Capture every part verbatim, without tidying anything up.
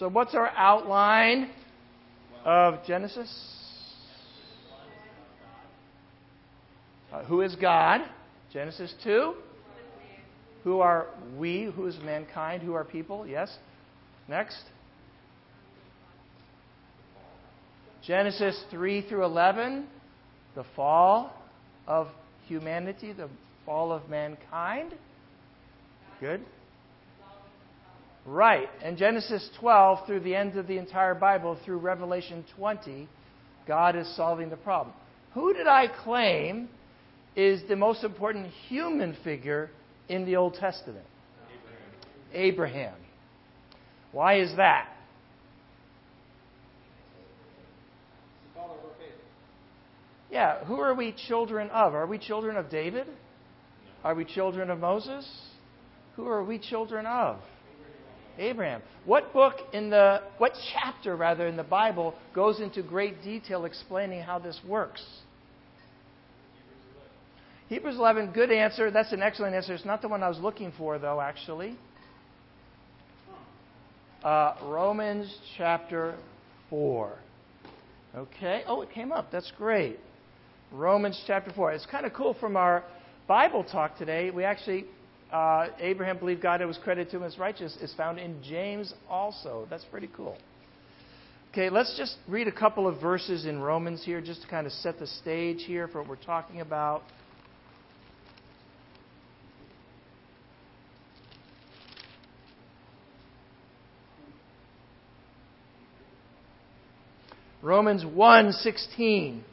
So what's our outline of Genesis? Uh, who is God? Genesis two. Who are we? Who is mankind? Who are people? Yes. Next. Genesis three through eleven. The fall of humanity. The fall of mankind. Good. Right. And Genesis twelve through the end of the entire Bible, through Revelation twenty, God is solving the problem. Who did I claim is the most important human figure in the Old Testament? Abraham. Abraham. Why is that? Yeah, who are we children of? Are we children of David? Are we children of Moses? Who are we children of? Abraham. What book in the, what chapter rather in the Bible goes into great detail explaining how this works? Hebrews eleven, good answer. That's an excellent answer. It's not the one I was looking for, though, actually. Uh, Romans chapter four. Okay. Oh, it came up. That's great. Romans chapter four. It's kind of cool from our Bible talk today. We actually, uh, Abraham believed God, it was credited to him as righteous, is found in James also. That's pretty cool. Okay, let's just read a couple of verses in Romans here just to kind of set the stage here for what we're talking about. Romans one sixteen.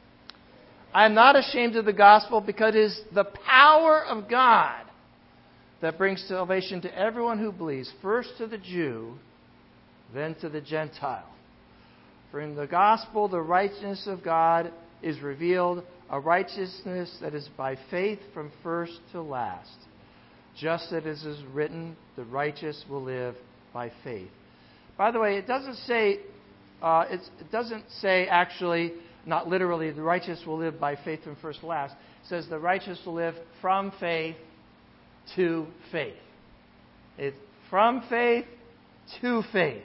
I am not ashamed of the gospel because it is the power of God that brings salvation to everyone who believes, first to the Jew, then to the Gentile. For in the gospel the righteousness of God is revealed, a righteousness that is by faith from first to last. Just as it is written, the righteous will live by faith. By the way, it doesn't say Uh, it's, it doesn't say actually, not literally, the righteous will live by faith from first to last. It says the righteous will live from faith to faith. It's from faith to faith.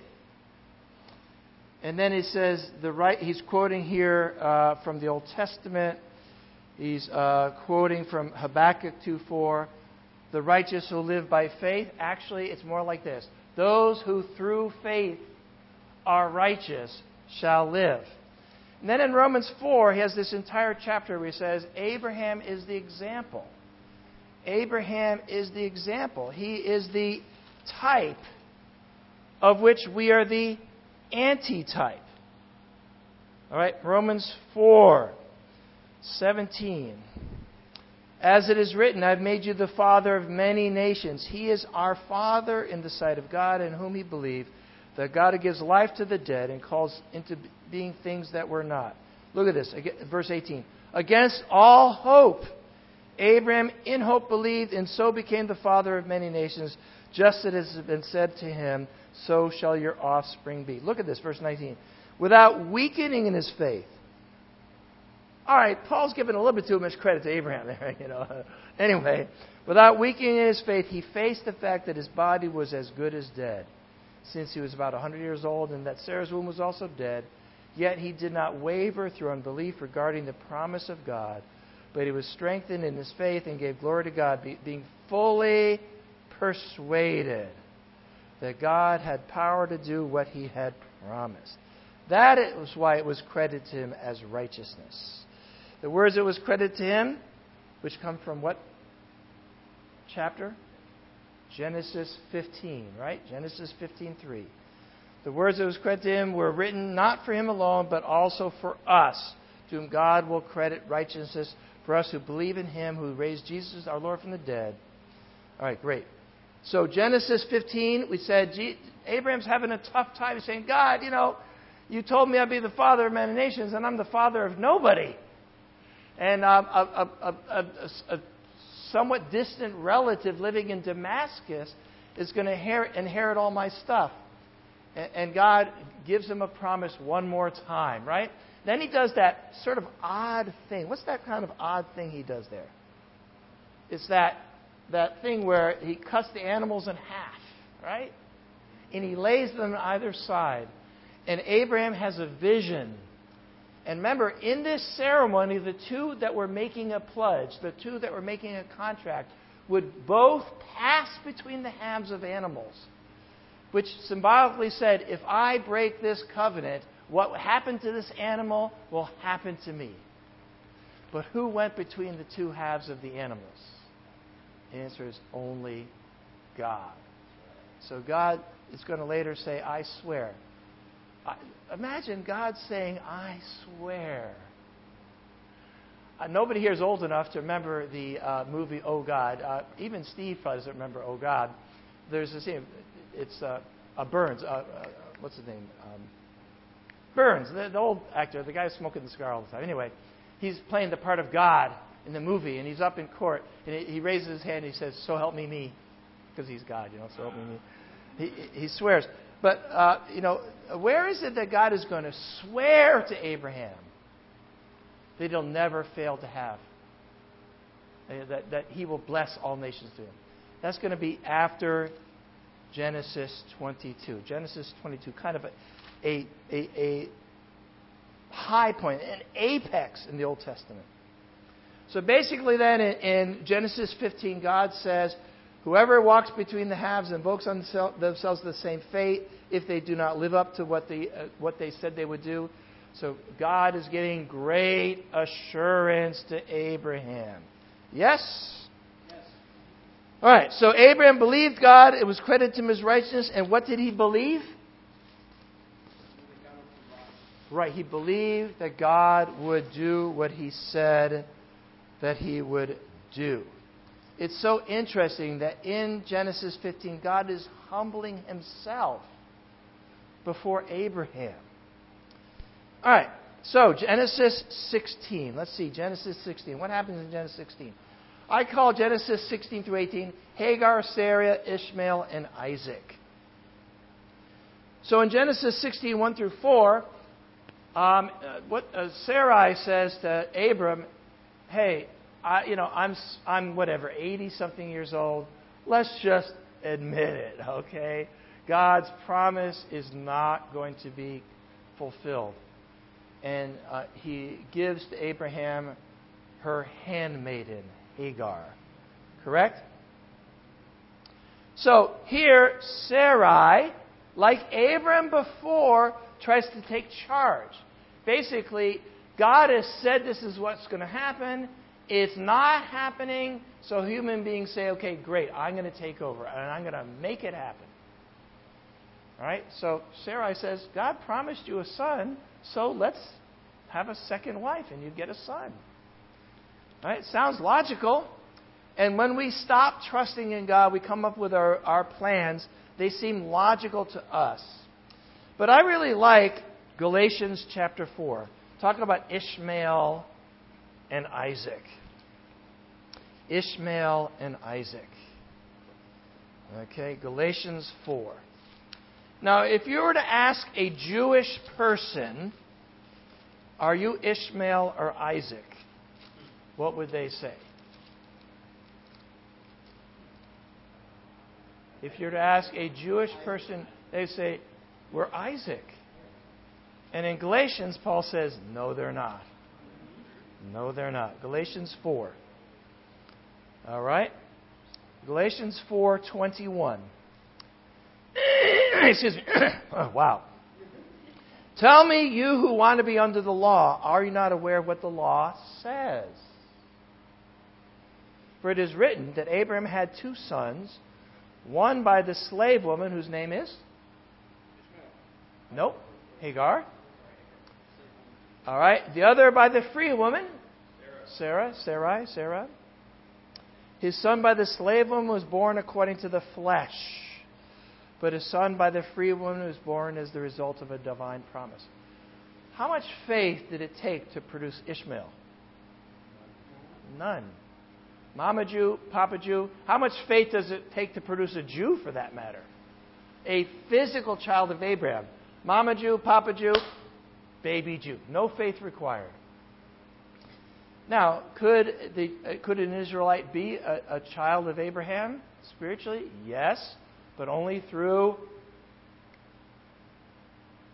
And then he says, the right. He's quoting here uh, from the Old Testament. He's uh, quoting from Habakkuk two four. The righteous will live by faith. Actually, it's more like this. Those who through faith are righteous shall live. And then in Romans four, he has this entire chapter where he says, Abraham is the example. Abraham is the example. He is the type of which we are the antitype. All right, Romans four seventeen. As it is written, I've made you the father of many nations. He is our father in the sight of God, in whom he believed, that God who gives life to the dead and calls into being things that were not. Look at this, verse eighteen. Against all hope, Abraham in hope believed, and so became the father of many nations, just as it has been said to him, so shall your offspring be. Look at this, verse nineteen. Without weakening in his faith. All right, Paul's giving a little bit too much credit to Abraham there, you know. Anyway, without weakening in his faith, he faced the fact that his body was as good as dead, since he was about one hundred years old, and that Sarah's womb was also dead. Yet he did not waver through unbelief regarding the promise of God, but he was strengthened in his faith and gave glory to God, being fully persuaded that God had power to do what he had promised. That was why it was credited to him as righteousness. The words that was credited to him, which come from what chapter? Genesis fifteen, right? Genesis fifteen three. The words that was credited to him were written not for him alone, but also for us, to whom God will credit righteousness, for us who believe in him who raised Jesus our Lord from the dead. All right, great. So Genesis fifteen, we said Abraham's having a tough time. He's saying, God, you know, you told me I'd be the father of many nations, and I'm the father of nobody. And um, a, a, a, a, a somewhat distant relative living in Damascus is going to inherit, inherit all my stuff. And, and God gives him a promise one more time, right? Then he does that sort of odd thing. What's that kind of odd thing he does there? It's that, that thing where he cuts the animals in half, right? and he lays them on either side. And Abraham has a vision. And remember, in this ceremony, the two that were making a pledge, the two that were making a contract, would both pass between the halves of animals, which symbolically said, if I break this covenant, what happened to this animal will happen to me. But who went between the two halves of the animals? The answer is only God. So God is going to later say, I swear. I, imagine God saying, I swear. Uh, nobody here is old enough to remember the uh, movie Oh God. Uh, even Steve probably doesn't remember Oh God. There's a scene. It's uh, uh, Burns. Uh, uh, what's his name? Um, Burns, the, the old actor, the guy smoking the cigar all the time. Anyway, he's playing the part of God in the movie, and he's up in court, and he, he raises his hand and he says, so help me me, because he's God, you know, so help me me. He, he swears. But, uh, you know, where is it that God is going to swear to Abraham that he'll never fail to have? That, that he will bless all nations to him. That's going to be after Genesis twenty-two. Genesis twenty-two, kind of a, a, a, a high point, an apex in the Old Testament. So basically then in, in Genesis fifteen, God says, whoever walks between the halves invokes on themselves the same fate if they do not live up to what they, uh, what they said they would do. So God is giving great assurance to Abraham. Yes? Yes. All right, so Abraham believed God. It was credited to him as righteousness. And what did he believe? Right, he believed that God would do what he said that he would do. It's so interesting that in Genesis fifteen, God is humbling himself before Abraham. All right, so Genesis sixteen. Let's see, Genesis sixteen. What happens in Genesis sixteen? I call Genesis sixteen through eighteen Hagar, Sarah, Ishmael, and Isaac. So in Genesis sixteen, one through four, um, what uh, Sarai says to Abram, hey, I, you know, I'm I'm whatever, eighty something years old. Let's just admit it, okay? God's promise is not going to be fulfilled. And uh, he gives to Abraham her handmaiden, Hagar. Correct? So here, Sarai, like Abram before, tries to take charge. Basically, God has said this is what's going to happen. It's not happening, so human beings say, okay, great, I'm going to take over, and I'm going to make it happen. All right? So Sarai says, God promised you a son, so let's have a second wife, and you get a son. All right? Sounds logical. And when we stop trusting in God, we come up with our, our plans. They seem logical to us. But I really like Galatians chapter four, talking about Ishmael and Isaac. Ishmael and Isaac. Okay, Galatians four. Now, if you were to ask a Jewish person, are you Ishmael or Isaac? What would they say? If you were to ask a Jewish person, they say, we're Isaac. And in Galatians, Paul says, no, they're not. No, they're not. Galatians four. All right? Galatians four twenty-one. Excuse me. Oh, wow. Tell me, you who want to be under the law, are you not aware of what the law says? For it is written that Abraham had two sons, one by the slave woman whose name is? Nope. Hagar. All right. The other by the free woman? Sarah. Sarai. Sarah. His son by the slave woman was born according to the flesh, but his son by the free woman was born as the result of a divine promise. How much faith did it take to produce Ishmael? None. Mama Jew, Papa Jew. How much faith does it take to produce a Jew, for that matter? A physical child of Abraham. Mama Jew, Papa Jew, baby Jew. No faith required. Now, could the could an Israelite be a, a child of Abraham spiritually? Yes, but only through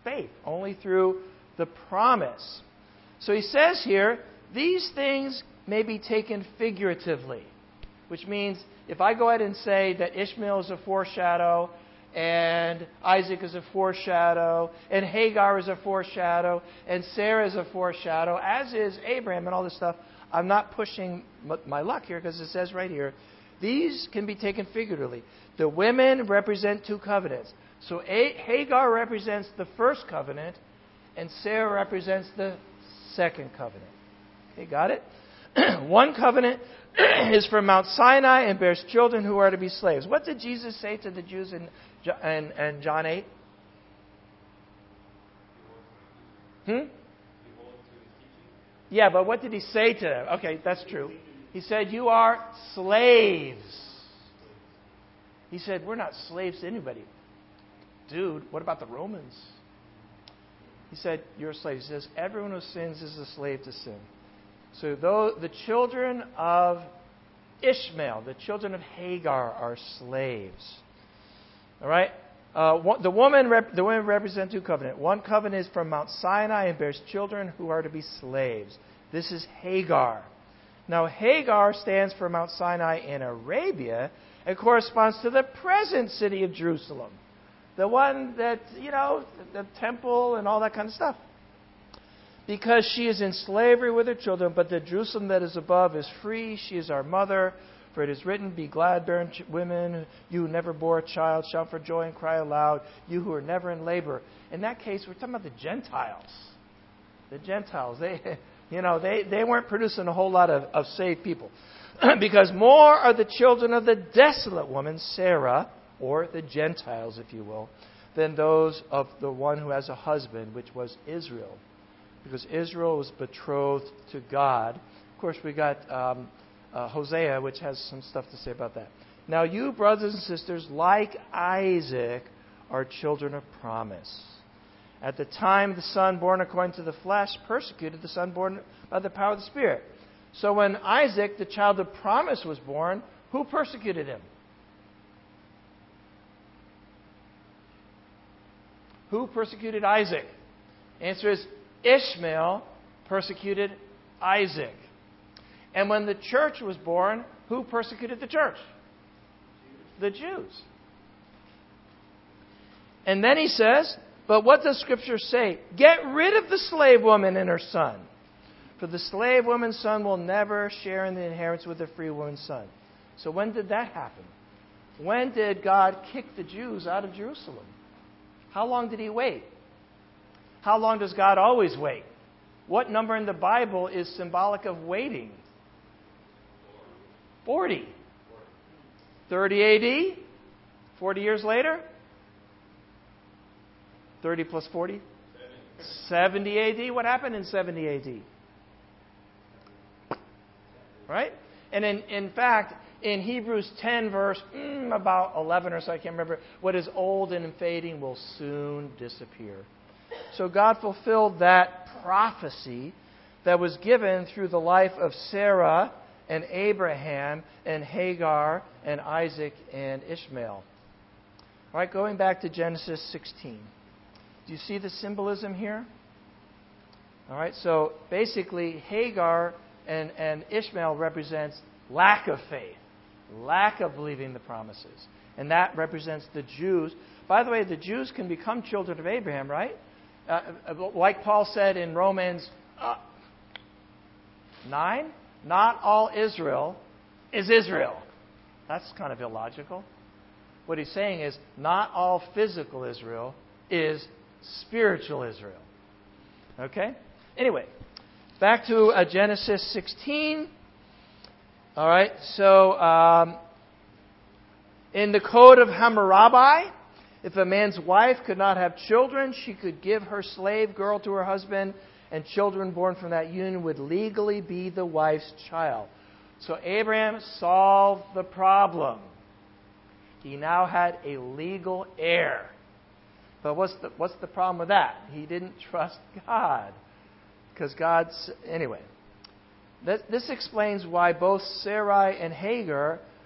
faith, only through the promise. So he says here, these things may be taken figuratively, which means if I go ahead and say that Ishmael is a foreshadow, and Isaac is a foreshadow, and Hagar is a foreshadow, and Sarah is a foreshadow, as is Abraham and all this stuff, I'm not pushing my luck here because it says right here, these can be taken figuratively. The women represent two covenants. So Hagar represents the first covenant, and Sarah represents the second covenant. Okay, got it? One covenant is from Mount Sinai and bears children who are to be slaves. What did Jesus say to the Jews in, in, in John eight? Hmm? Yeah, but what did he say to them? Okay, that's true. He said, you are slaves. He said, we're not slaves to anybody. Dude, what about the Romans? He said, you're a slave. He says, everyone who sins is a slave to sin. So though the children of Ishmael, the children of Hagar, are slaves. All right? Uh, the woman, rep- the women represent two covenants. One covenant is from Mount Sinai and bears children who are to be slaves. This is Hagar. Now Hagar stands for Mount Sinai in Arabia and corresponds to the present city of Jerusalem. The one that, you know, the, the temple and all that kind of stuff. Because she is in slavery with her children, but the Jerusalem that is above is free. She is our mother. For it is written, be glad, barren women, you who never bore a child, shout for joy and cry aloud, you who are never in labor. In that case, we're talking about the Gentiles. The Gentiles, they, you know, they, they weren't producing a whole lot of, of saved people. Because more are the children of the desolate woman, Sarah, or the Gentiles, if you will, than those of the one who has a husband, which was Israel. Because Israel was betrothed to God. Of course, we got um, uh, Hosea, which has some stuff to say about that. Now, you, brothers and sisters, like Isaac, are children of promise. At the time, the son born according to the flesh persecuted the son born by the power of the Spirit. So when Isaac, the child of promise, was born, who persecuted him? Who persecuted Isaac? Answer is Ishmael persecuted Isaac. And when the church was born, who persecuted the church? The Jews. And then he says, but what does Scripture say? Get rid of the slave woman and her son. For the slave woman's son will never share in the inheritance with the free woman's son. So when did that happen? When did God kick the Jews out of Jerusalem? How long did he wait? How long does God always wait? What number in the Bible is symbolic of waiting? forty. thirty A D? forty years later? thirty plus forty? seventy A D? What happened in seventy A D? Right? And in, in fact, in Hebrews ten, verse mm, about eleven or so, I can't remember, what is old and fading will soon disappear. So God fulfilled that prophecy that was given through the life of Sarah and Abraham and Hagar and Isaac and Ishmael. All right, going back to Genesis sixteen. Do you see the symbolism here? All right, so basically Hagar and, and Ishmael represents lack of faith, lack of believing the promises. And that represents the Jews. By the way, the Jews can become children of Abraham, right? Uh, like Paul said in Romans uh, nine, not all Israel is Israel. That's kind of illogical. What he's saying is not all physical Israel is spiritual Israel. Okay? Anyway, back to uh, Genesis sixteen. All right, so um, in the code of Hammurabi, if a man's wife could not have children, she could give her slave girl to her husband, and children born from that union would legally be the wife's child. So Abraham solved the problem. He now had a legal heir. But what's the, what's the problem with that? He didn't trust God. Because God's... Anyway, this explains why both Sarai and Hagar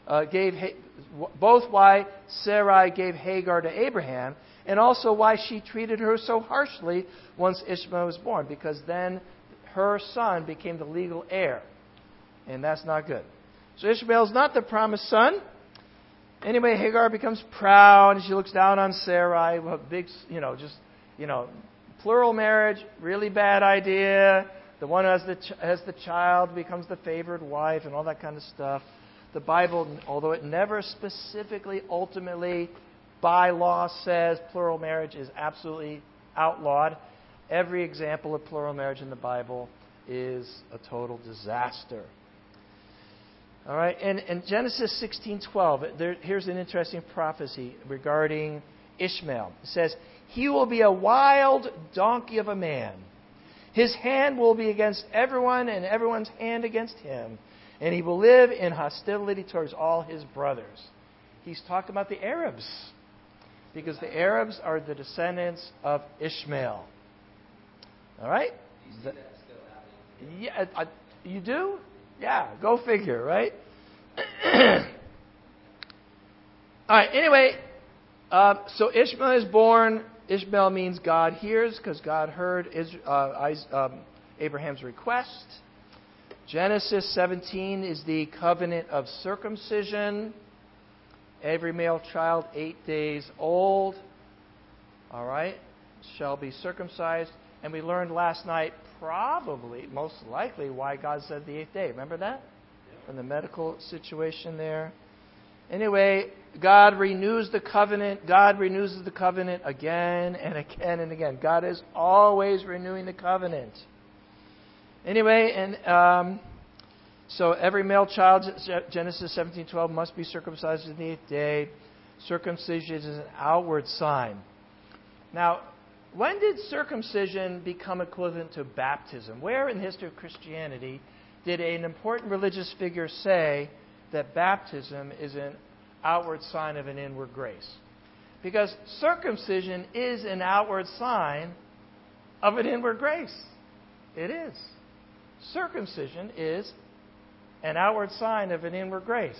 uh, gave both why Sarai gave Hagar to Abraham, and also why she treated her so harshly once Ishmael was born, because then her son became the legal heir, and that's not good. So Ishmael's not the promised son. Anyway, Hagar becomes proud, and she looks down on Sarai. Big, you know, just you know, plural marriage, really bad idea. The one who has the ch- has the child becomes the favored wife, and all that kind of stuff. The Bible, although it never specifically, ultimately, by law says plural marriage is absolutely outlawed, every example of plural marriage in the Bible is a total disaster. All right, and in Genesis sixteen twelve, there, here's an interesting prophecy regarding Ishmael. It says, "He will be a wild donkey of a man. His hand will be against everyone, and everyone's hand against him. And he will live in hostility towards all his brothers." He's talking about the Arabs, because the Arabs are the descendants of Ishmael. All right? Do you see that still happening? Yeah, I, you do? Yeah, go figure, right? All right, anyway, uh, so Ishmael is born. Ishmael means God hears, because God heard Israel, uh, um, Abraham's request. Genesis seventeen is the covenant of circumcision. Every male child eight days old, all right, shall be circumcised. And we learned last night, probably, most likely, why God said the eighth day. Remember that? From the medical situation there. Anyway, God renews the covenant. God renews the covenant again and again and again. God is always renewing the covenant. Anyway, and um, so every male child, Genesis seventeen twelve, must be circumcised on the eighth day. Circumcision is an outward sign. Now, when did circumcision become equivalent to baptism? Where in the history of Christianity did an important religious figure say that baptism is an outward sign of an inward grace? Because circumcision is an outward sign of an inward grace. It is. Circumcision is an outward sign of an inward grace.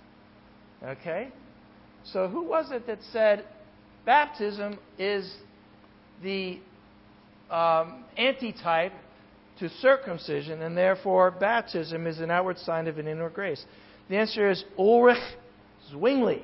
Okay? So who was it that said baptism is the um, antitype to circumcision, and therefore baptism is an outward sign of an inward grace? The answer is Ulrich Zwingli,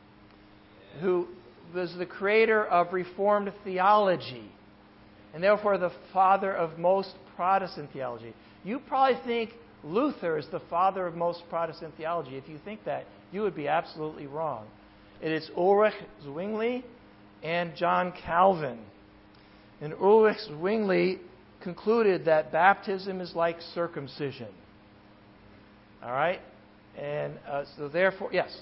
who was the creator of Reformed theology, and therefore the father of most Protestant theology. You probably think Luther is the father of most Protestant theology. If you think that, you would be absolutely wrong. It is Ulrich Zwingli and John Calvin. And Ulrich Zwingli concluded that baptism is like circumcision. All right? And uh, so therefore, yes.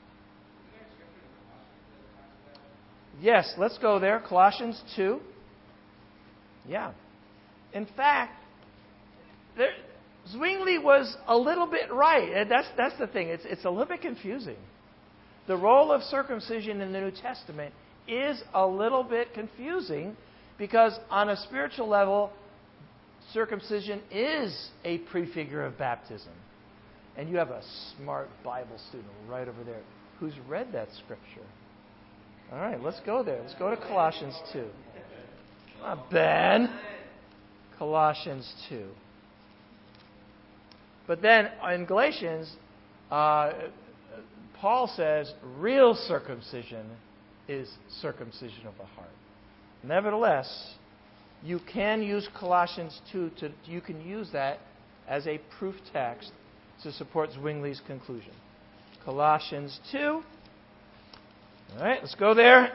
Yes, let's go there. Colossians two. Yeah. In fact, there, Zwingli was a little bit right. And that's, that's the thing. It's, it's a little bit confusing. The role of circumcision in the New Testament is a little bit confusing, because on a spiritual level, circumcision is a prefigure of baptism. And you have a smart Bible student right over there who's read that scripture. All right, let's go there. Let's go to Colossians two. Come on, Ben. Colossians two. But then in Galatians, uh, Paul says real circumcision is circumcision of the heart. Nevertheless, you can use Colossians two to you can use that as a proof text to support Zwingli's conclusion. Colossians two. All right, let's go there.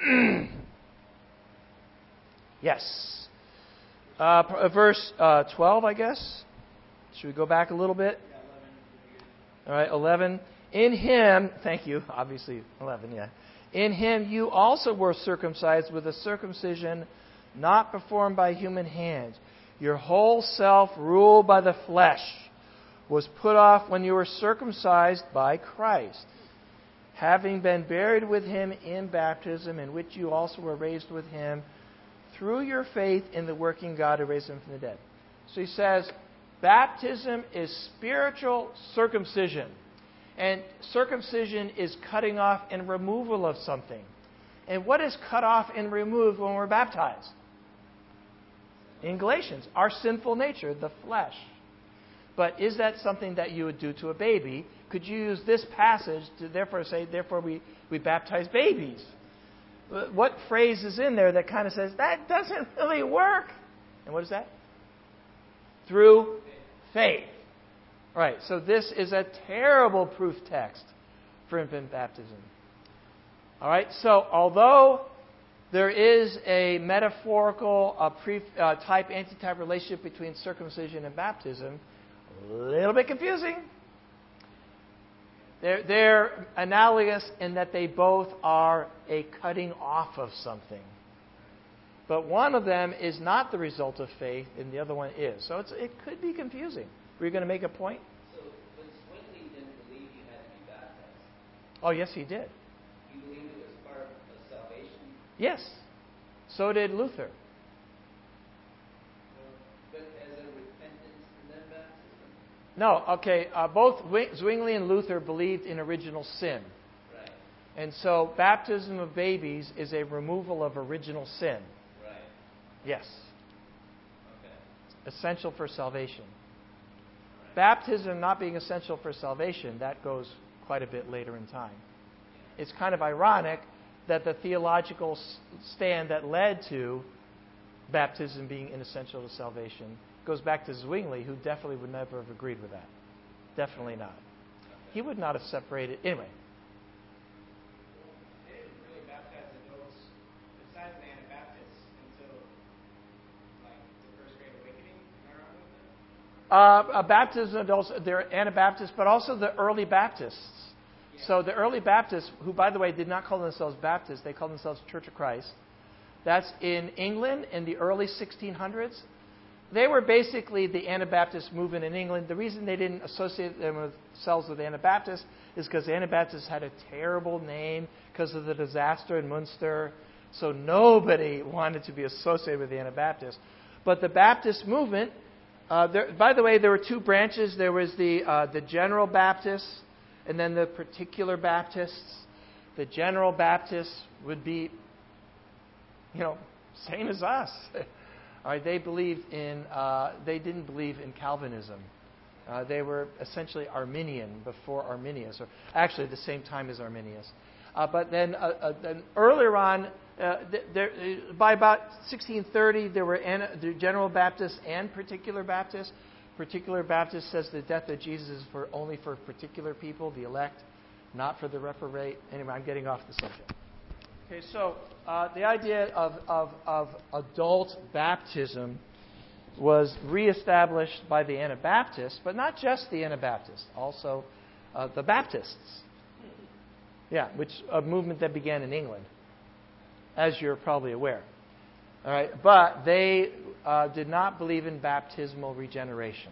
Yes. Uh, verse uh, twelve, I guess. Should we go back a little bit? All right, eleven. In him, thank you, obviously, eleven, yeah. In him you also were circumcised with a circumcision not performed by human hands. Your whole self, ruled by the flesh, was put off when you were circumcised by Christ, having been buried with him in baptism, in which you also were raised with him through your faith in the working God who raised him from the dead. So he says, baptism is spiritual circumcision. And circumcision is cutting off and removal of something. And what is cut off and removed when we're baptized? In Galatians, our sinful nature, the flesh. But is that something that you would do to a baby? Could you use this passage to therefore say, therefore we, we baptize babies? What phrase is in there that kind of says, that doesn't really work? And what is that? Through faith. Right, so this is a terrible proof text for infant baptism. All right, so although there is a metaphorical uh, pre, uh, type antitype relationship between circumcision and baptism, a little bit confusing. They're, they're analogous in that they both are a cutting off of something. But one of them is not the result of faith, and the other one is. So it's, it could be confusing. Were you going to make a point? So, but Zwingli didn't believe you had to be baptized. Oh, yes, he did. You believed it was part of salvation? Yes. So did Luther. But as a repentance and then baptism? No, okay. Uh, both Zwingli and Luther believed in original sin. Right. And so baptism of babies is a removal of original sin. Right. Yes. Okay. Essential for salvation. Baptism not being essential for salvation, that goes quite a bit later in time. It's kind of ironic that the theological stand that led to baptism being inessential to salvation goes back to Zwingli, who definitely would never have agreed with that. Definitely not. He would not have separated. Anyway. They didn't really baptize adults besides the Anabaptists until like the First Great Awakening. Am I wrong with that? Uh, baptism adults, they're Anabaptists, but also the early Baptists. Yeah. So the early Baptists, who, by the way, did not call themselves Baptists, they called themselves Church of Christ. That's in England in the early sixteen hundreds. They were basically the Anabaptist movement in England. The reason they didn't associate themselves with Anabaptists is because the Anabaptists had a terrible name because of the disaster in Munster. So nobody wanted to be associated with the Anabaptists. But the Baptist movement, uh, there, by the way, there were two branches. There was the uh, the General Baptists and then the Particular Baptists. The General Baptists would be, you know, same as us. All right, they believed in. Uh, they didn't believe in Calvinism. Uh, they were essentially Arminian before Arminius, or actually at the same time as Arminius. Uh, but then, uh, uh, then earlier on, uh, there, by about sixteen thirty, there were an, the General Baptists and Particular Baptists. Particular Baptist says the death of Jesus is for only for particular people, the elect, not for the reprobate. Anyway, I'm getting off the subject. Okay, so uh, the idea of, of, of adult baptism was reestablished by the Anabaptists, but not just the Anabaptists, also uh, the Baptists. Yeah, which a movement that began in England, as you're probably aware. All right, but they uh, did not believe in baptismal regeneration.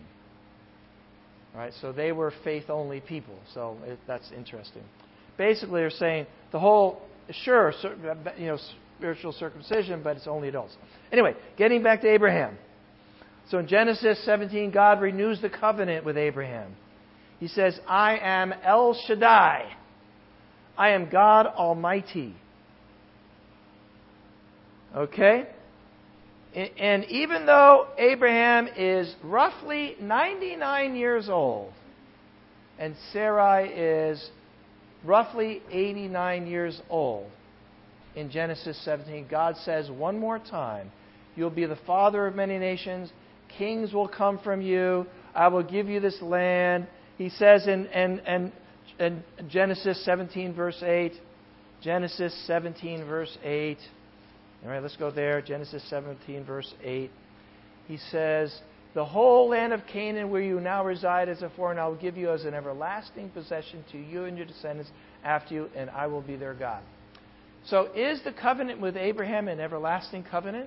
All right, so they were faith-only people. So it, that's interesting. Basically, they're saying the whole, sure, you know, spiritual circumcision, but it's only adults. Anyway, getting back to Abraham. So in Genesis seventeen, God renews the covenant with Abraham. He says, I am El Shaddai. I am God Almighty. Okay? And even though Abraham is roughly ninety-nine years old, and Sarai is roughly eighty-nine years old, in Genesis seventeen, God says one more time, you'll be the father of many nations, kings will come from you, I will give you this land. He says in, in, in, in Genesis seventeen, verse eight, Genesis seventeen, verse eight, all right, let's go there. Genesis seventeen, verse eight. He says, the whole land of Canaan where you now reside as a foreigner, I will give you as an everlasting possession to you and your descendants after you, and I will be their God. So is the covenant with Abraham an everlasting covenant?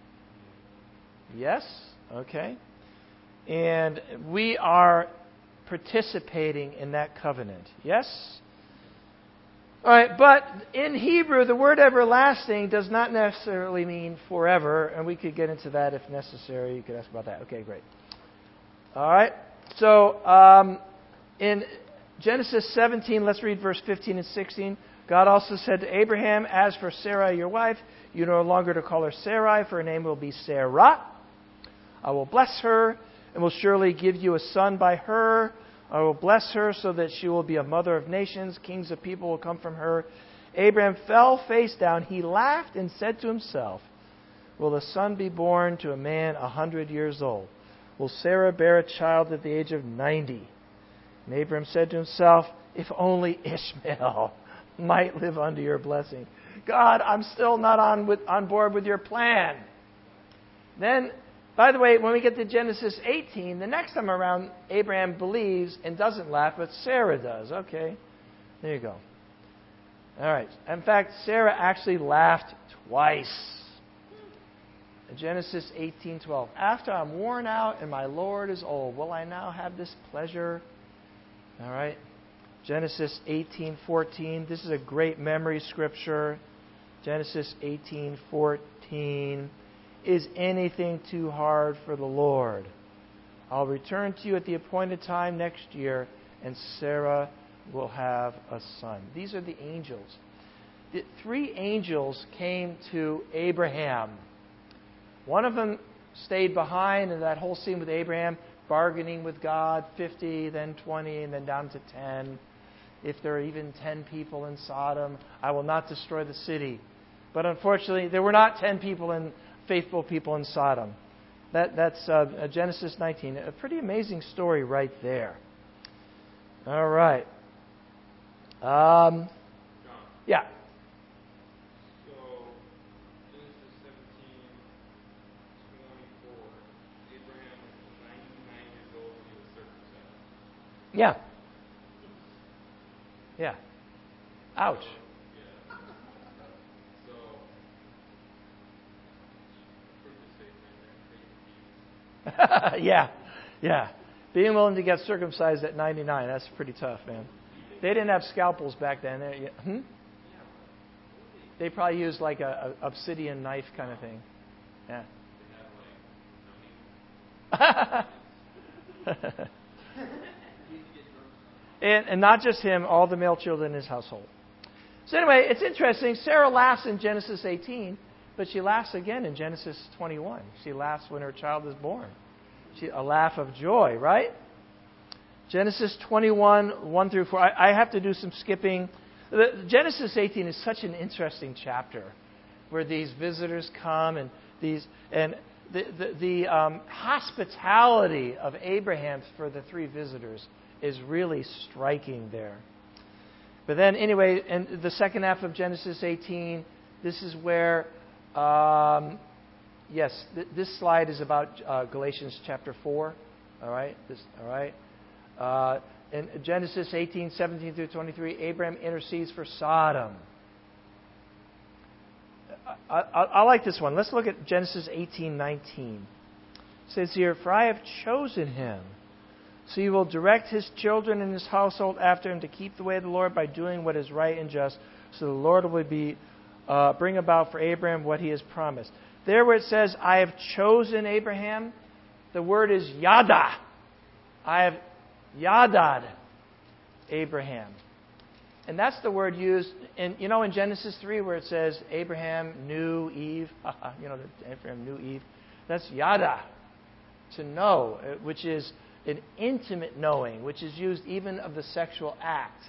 Yes. Okay. And we are participating in that covenant. Yes? All right, but in Hebrew, the word everlasting does not necessarily mean forever, and we could get into that if necessary. You could ask about that. Okay, great. All right, so um, in Genesis seventeen, let's read verse fifteen and sixteen. God also said to Abraham, as for Sarah, your wife, you no longer to call her Sarai, for her name will be Sarah. I will bless her, and will surely give you a son by her. I will bless her so that she will be a mother of nations. Kings of people will come from her. Abraham fell face down. He laughed and said to himself, will a son be born to a man a hundred years old? Will Sarah bear a child at the age of ninety? And Abraham said to himself, if only Ishmael might live under your blessing. God, I'm still not on with, on board with your plan. Then, by the way, when we get to Genesis eighteen, the next time around, Abraham believes and doesn't laugh, but Sarah does. Okay, there you go. All right. In fact, Sarah actually laughed twice. Genesis eighteen twelve. After I'm worn out and my Lord is old, will I now have this pleasure? All right. Genesis eighteen fourteen. This is a great memory scripture. Genesis eighteen fourteen. Is anything too hard for the Lord? I'll return to you at the appointed time next year, and Sarah will have a son. These are the angels. The three angels came to Abraham. One of them stayed behind in that whole scene with Abraham, bargaining with God, fifty, then twenty, and then down to ten. If there are even ten people in Sodom, I will not destroy the city. But unfortunately, there were not ten people in faithful people in Sodom. That, that's uh, Genesis nineteen. A pretty amazing story right there. All right. Um, John. Yeah. So, Genesis seventeen twenty-four. Abraham was ninety-nine years old when he was circumcised. Yeah. Yeah. Ouch. Yeah. So, pretty safe right there. yeah. Yeah. Being willing to get circumcised at ninety-nine, that's pretty tough, man. They didn't have scalpels back then. They, hmm? They probably used like a, a obsidian knife kind of thing. Yeah. and, and not just him, all the male children in his household. So anyway, it's interesting. Sarah laughs in Genesis eighteen, but she laughs again in Genesis twenty-one. She laughs when her child is born. She, a laugh of joy, right? Genesis twenty-one, one through four. I, I have to do some skipping. The, Genesis eighteen is such an interesting chapter where these visitors come and these and the, the, the um, hospitality of Abraham for the three visitors is really striking there. But then anyway, in the second half of Genesis eighteen, this is where, um, yes, th- this slide is about uh, Galatians chapter four. All right, this, all right. Uh, in Genesis eighteen, seventeen through twenty-three, Abraham intercedes for Sodom. I, I, I like this one. Let's look at Genesis eighteen, nineteen. It says here, for I have chosen him, so he will direct his children and his household after him to keep the way of the Lord by doing what is right and just, so the Lord will be uh, bring about for Abraham what he has promised. There where it says, I have chosen Abraham, the word is yada. I have yadad Abraham. And that's the word used in, you know, in Genesis three where it says Abraham knew Eve. you know, Abraham knew Eve. That's yada, to know, which is an intimate knowing, which is used even of the sexual act.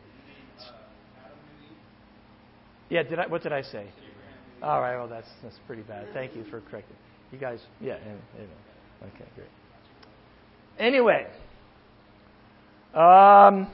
Yeah, did I? What did I say? All right, well, that's that's pretty bad. Thank you for correcting. You guys, yeah, anyway. Okay, great. Anyway, um,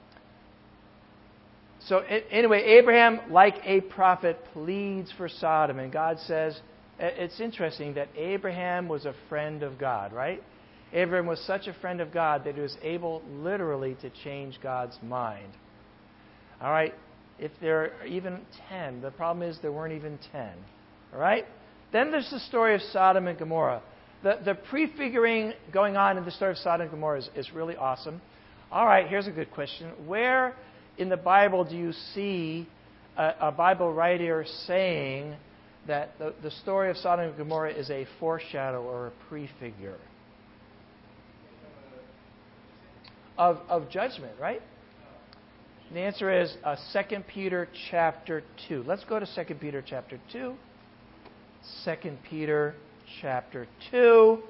so anyway, Abraham, like a prophet, pleads for Sodom, and God says, it's interesting that Abraham was a friend of God, right? Abraham was such a friend of God that he was able literally to change God's mind. All right? If there are even ten, the problem is there weren't even ten. All right? Then there's the story of Sodom and Gomorrah. The, the prefiguring going on in the story of Sodom and Gomorrah is, is really awesome. All right, here's a good question. Where in the Bible do you see a, a Bible writer saying that the, the story of Sodom and Gomorrah is a foreshadow or a prefigure of, of judgment, right? The answer is uh, Second Peter chapter two. Let's go to Second Peter chapter two. Second Peter chapter two.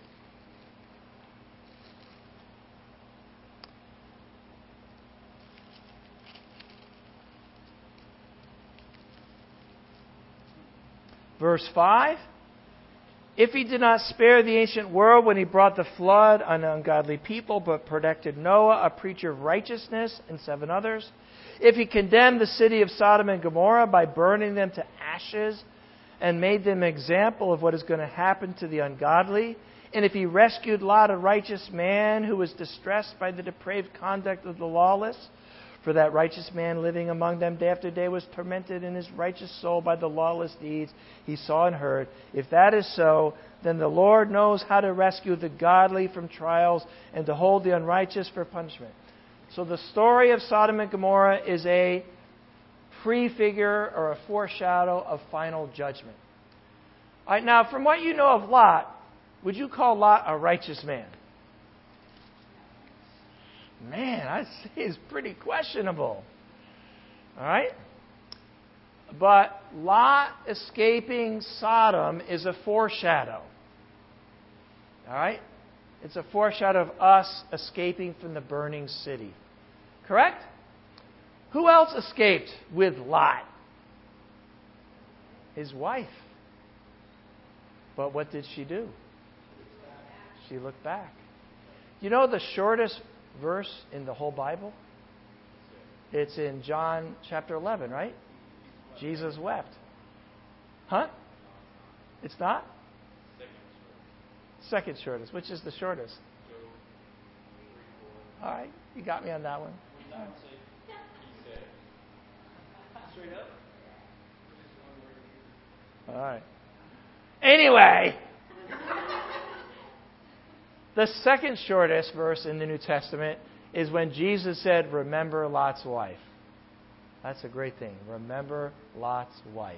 Verse five. If he did not spare the ancient world when he brought the flood on ungodly people, but protected Noah, a preacher of righteousness, and seven others, if he condemned the city of Sodom and Gomorrah by burning them to ashes and made them an example of what is going to happen to the ungodly, and if he rescued Lot, a righteous man who was distressed by the depraved conduct of the lawless, for that righteous man living among them day after day was tormented in his righteous soul by the lawless deeds he saw and heard. If that is so, then the Lord knows how to rescue the godly from trials and to hold the unrighteous for punishment. So the story of Sodom and Gomorrah is a prefigure or a foreshadow of final judgment. All right, now, from what you know of Lot, would you call Lot a righteous man? Man, I'd say it's pretty questionable. All right? But Lot escaping Sodom is a foreshadow. All right? It's a foreshadow of us escaping from the burning city. Correct? Who else escaped with Lot? His wife. But what did she do? She looked back. You know the shortest verse in the whole Bible? It's in John chapter eleven, right? Jesus wept. Huh? It's not? Second shortest. Which is the shortest? All right. You got me on that one. Straight up? All right. Anyway, the second shortest verse in the New Testament is when Jesus said, remember Lot's wife. That's a great thing. Remember Lot's wife.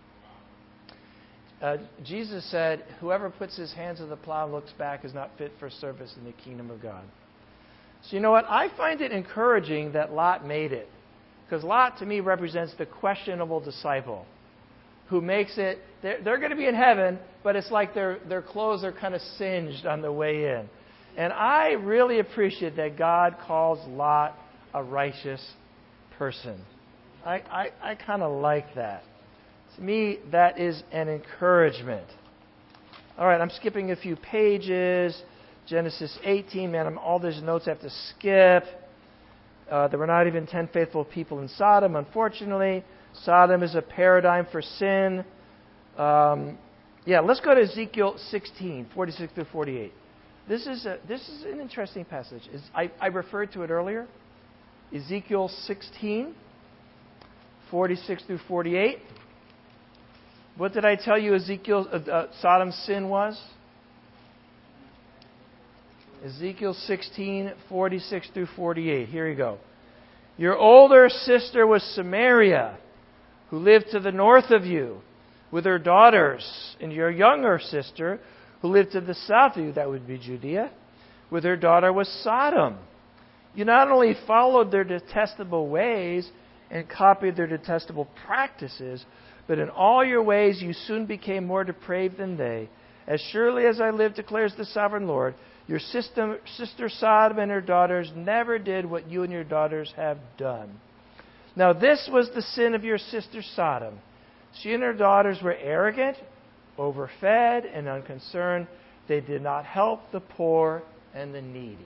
Uh, Jesus said, whoever puts his hands to the plow and looks back is not fit for service in the kingdom of God. So you know what? I find it encouraging that Lot made it. Because Lot, to me, represents the questionable disciple who makes it. They're, they're going to be in heaven, but it's like their, their clothes are kind of singed on the way in. And I really appreciate that God calls Lot a righteous person. I, I, I kind of like that. To me, that is an encouragement. All right, I'm skipping a few pages. Genesis eighteen, man, I'm, all these notes I have to skip. Uh, there were not even ten faithful people in Sodom, unfortunately. Sodom is a paradigm for sin. Um, yeah, let's go to Ezekiel sixteen, forty-six through forty-eight. This is a, this is an interesting passage. It's, I, I referred to it earlier. Ezekiel sixteen, forty-six through forty-eight. What did I tell you Ezekiel, uh, uh, Sodom's sin was? Ezekiel sixteen, forty-six through forty-eight. Here you go. Your older sister was Samaria, who lived to the north of you, with her daughters, and your younger sister, who lived to the south of you, that would be Judea, with her daughter was Sodom. You not only followed their detestable ways and copied their detestable practices, but in all your ways you soon became more depraved than they. As surely as I live, declares the sovereign Lord, your sister, sister Sodom and her daughters never did what you and your daughters have done. Now this was the sin of your sister Sodom. She and her daughters were arrogant, overfed, and unconcerned. They did not help the poor and the needy.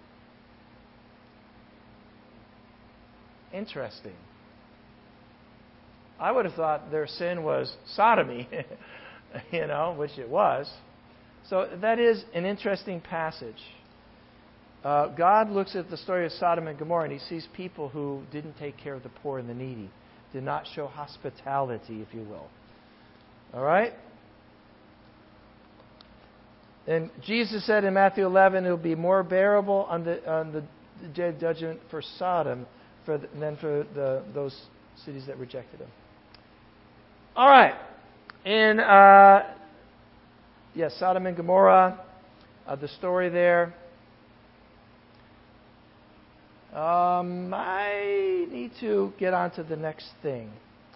Interesting. I would have thought their sin was sodomy, you know, which it was. So that is an interesting passage. Uh, God looks at the story of Sodom and Gomorrah and he sees people who didn't take care of the poor and the needy, did not show hospitality, if you will. All right? And Jesus said in Matthew eleven, it will be more bearable on the, on the day of judgment for Sodom for the, than for the, those cities that rejected him. All right. In uh, yes, Sodom and Gomorrah, uh, the story there. Um, I need to get on to the next thing.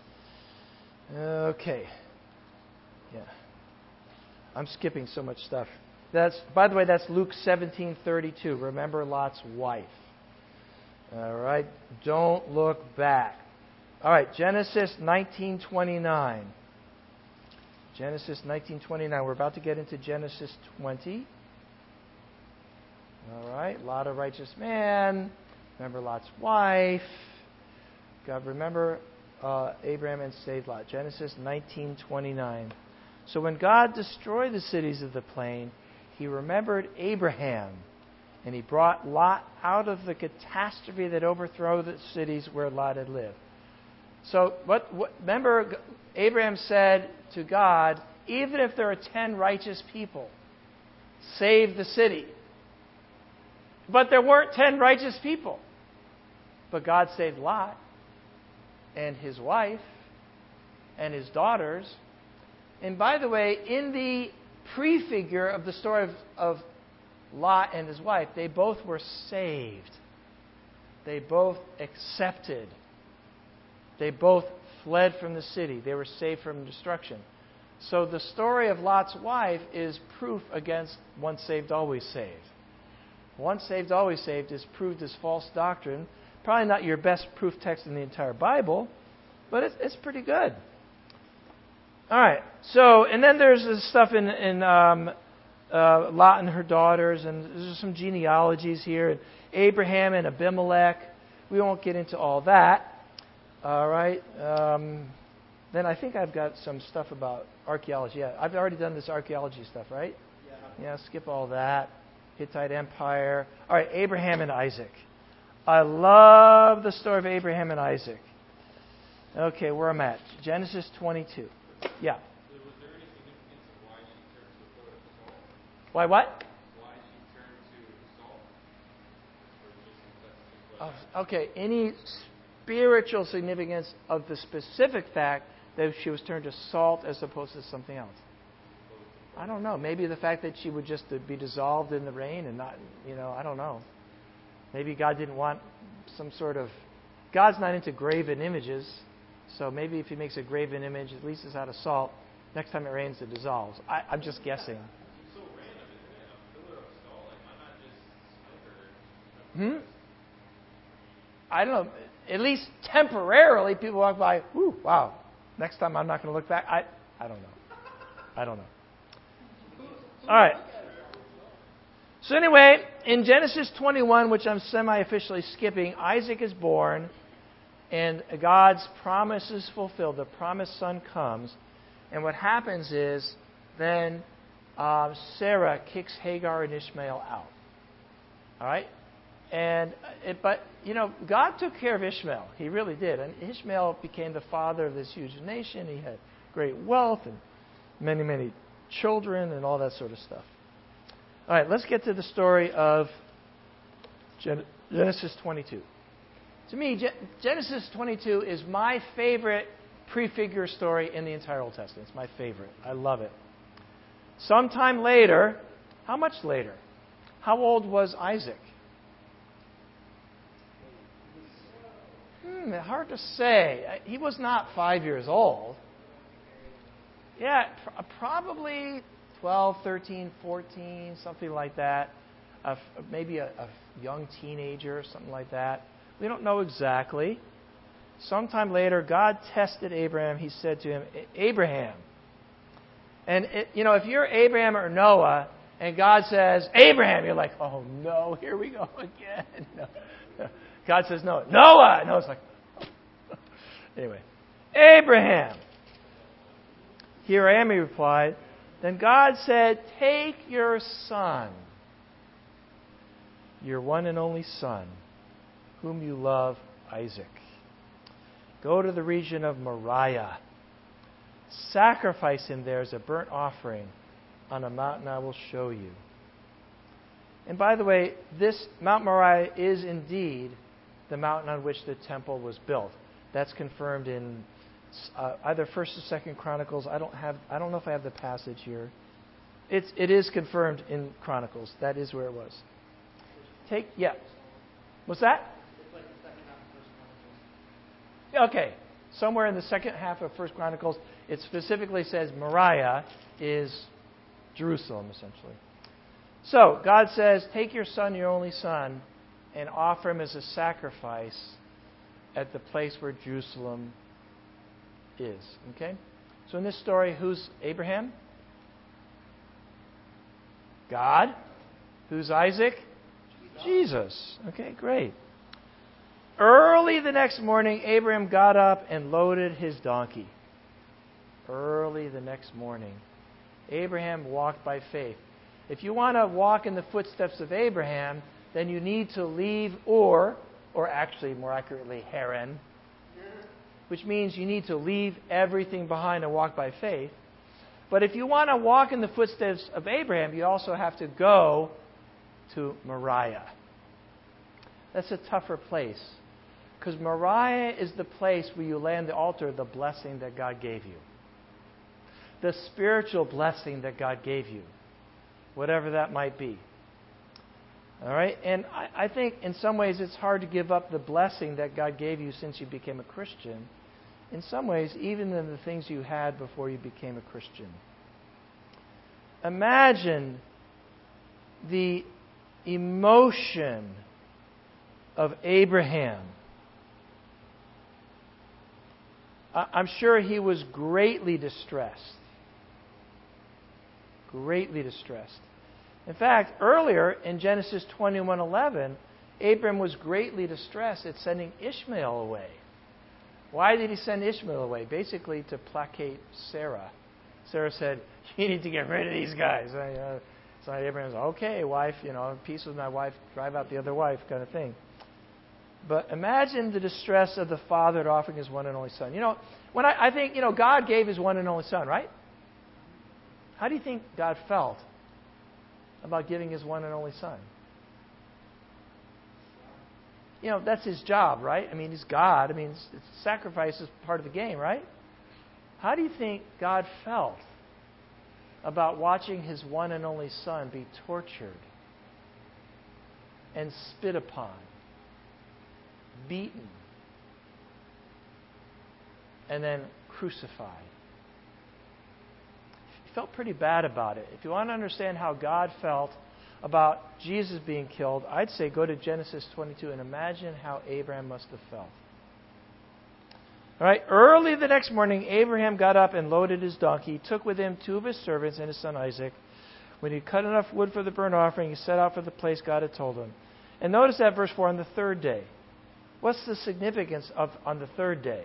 Okay. Yeah. I'm skipping so much stuff. That's, by the way, that's Luke seventeen thirty-two. Remember Lot's wife. All right. Don't look back. All right. Genesis nineteen twenty-nine. Genesis nineteen twenty-nine. We're about to get into Genesis twenty. All right. Lot, a righteous man. Remember Lot's wife. God, remember uh, Abraham and saved Lot. Genesis nineteen twenty-nine. So when God destroyed the cities of the plain, He remembered Abraham, and He brought Lot out of the catastrophe that overthrew the cities where Lot had lived. So what, what? Remember, Abraham said to God, even if there are ten righteous people, save the city. But there weren't ten righteous people. But God saved Lot and his wife and his daughters. And by the way, in the prefigure of the story of, of Lot and his wife, they both were saved. They both accepted. They both fled from the city. They were saved from destruction. So the story of Lot's wife is proof against once saved, always saved. Once saved, always saved is proved as false doctrine. Probably not your best proof text in the entire Bible, but it's, it's pretty good. All right. So, and then there's this stuff in, in um, uh, Lot and her daughters, and there's some genealogies here. And Abraham and Abimelech. We won't get into all that. All right. Um, then I think I've got some stuff about archaeology. Yeah, I've already done this archaeology stuff, right? Yeah. Yeah. Skip all that. Hittite Empire. All right. Abraham and Isaac. I love the story of Abraham and Isaac. Okay, where I'm at. Genesis twenty-two. Yeah. Was there any significance of why she turned to the poet Saul? Why what? Why she turned to Saul? Or just that's just what Oh, okay. Any spiritual significance of the specific fact that she was turned to salt as opposed to something else? I don't know. Maybe the fact that she would just be dissolved in the rain and not, you know, I don't know. Maybe God didn't want some sort of... God's not into graven images, so maybe if He makes a graven image, at least it's out of salt, next time it rains, it dissolves. I, I'm just guessing. It's so random, isn't it? A pillar of salt? Like, why not just smoke her? Hmm? I don't know. At least temporarily, people walk by, whoo, wow, next time I'm not going to look back. I, I don't know. I don't know. All right. So anyway, in Genesis twenty-one, which I'm semi-officially skipping, Isaac is born, and God's promise is fulfilled. The promised son comes, and what happens is then uh, Sarah kicks Hagar and Ishmael out. All right, and it, but you know God took care of Ishmael. He really did, and Ishmael became the father of this huge nation. He had great wealth and many, many children and all that sort of stuff. All right, let's get to the story of Genesis twenty-two. To me, Genesis twenty-two is my favorite prefigure story in the entire Old Testament. It's my favorite. I love it. Sometime later, how much later? How old was Isaac? Hmm, hard to say. He was not five years old. Yeah, probably twelve, thirteen, fourteen, something like that. Uh, maybe a, a young teenager, something like that. We don't know exactly. Sometime later, God tested Abraham. He said to him, Abraham. And, it, you know, if you're Abraham or Noah, and God says, Abraham, you're like, oh, no, here we go again. No, no. God says, no, Noah. No, it's like, anyway, Abraham. Here I am, he replied. Then God said, take your son, your one and only son, whom you love, Isaac. Go to the region of Moriah. Sacrifice him there as a burnt offering on a mountain I will show you. And by the way, this Mount Moriah is indeed the mountain on which the temple was built. That's confirmed in uh, either First or Second Chronicles. I don't have. I don't know if I have the passage here. It's it is confirmed in Chronicles. That is where it was. Take yeah. What's that? Okay, somewhere in the second half of First Chronicles, it specifically says Moriah is Jerusalem, essentially. So, God says, take your son, your only son, and offer him as a sacrifice at the place where Jerusalem is. Okay? So in this story, who's Abraham? God. Who's Isaac? Jesus. Okay, great. Early the next morning, Abraham got up and loaded his donkey. Early the next morning, Abraham walked by faith. If you want to walk in the footsteps of Abraham, then you need to leave Ur, or actually more accurately Haran, which means you need to leave everything behind and walk by faith. But if you want to walk in the footsteps of Abraham, you also have to go to Moriah. That's a tougher place, because Moriah is the place where you lay on the altar the blessing that God gave you. The spiritual blessing that God gave you, whatever that might be. All right? And I, I think in some ways it's hard to give up the blessing that God gave you since you became a Christian. In some ways, even in the things you had before you became a Christian. Imagine the emotion of Abraham. I'm sure he was greatly distressed. Greatly distressed. In fact, earlier in Genesis twenty-one eleven, Abram was greatly distressed at sending Ishmael away. Why did he send Ishmael away? Basically to placate Sarah. Sarah said, you need to get rid of these guys. Uh, so Abraham said, okay, wife, you know, peace with my wife, drive out the other wife kind of thing. But imagine the distress of the father at offering his one and only son. You know, when I, I think, you know, God gave his one and only son, right? How do you think God felt about giving his one and only son? You know, that's his job, right? I mean, he's God. I mean, it's, it's, sacrifice is part of the game, right? How do you think God felt about watching his one and only son be tortured and spit upon, beaten, and then crucified? He felt pretty bad about it. If you want to understand how God felt about Jesus being killed, I'd say go to Genesis twenty-two and imagine how Abraham must have felt. All right, early the next morning, Abraham got up and loaded his donkey. He took with him two of his servants and his son Isaac. When he cut enough wood for the burnt offering, he set out for the place God had told him. And notice that verse four, on the third day. What's the significance of on the third day?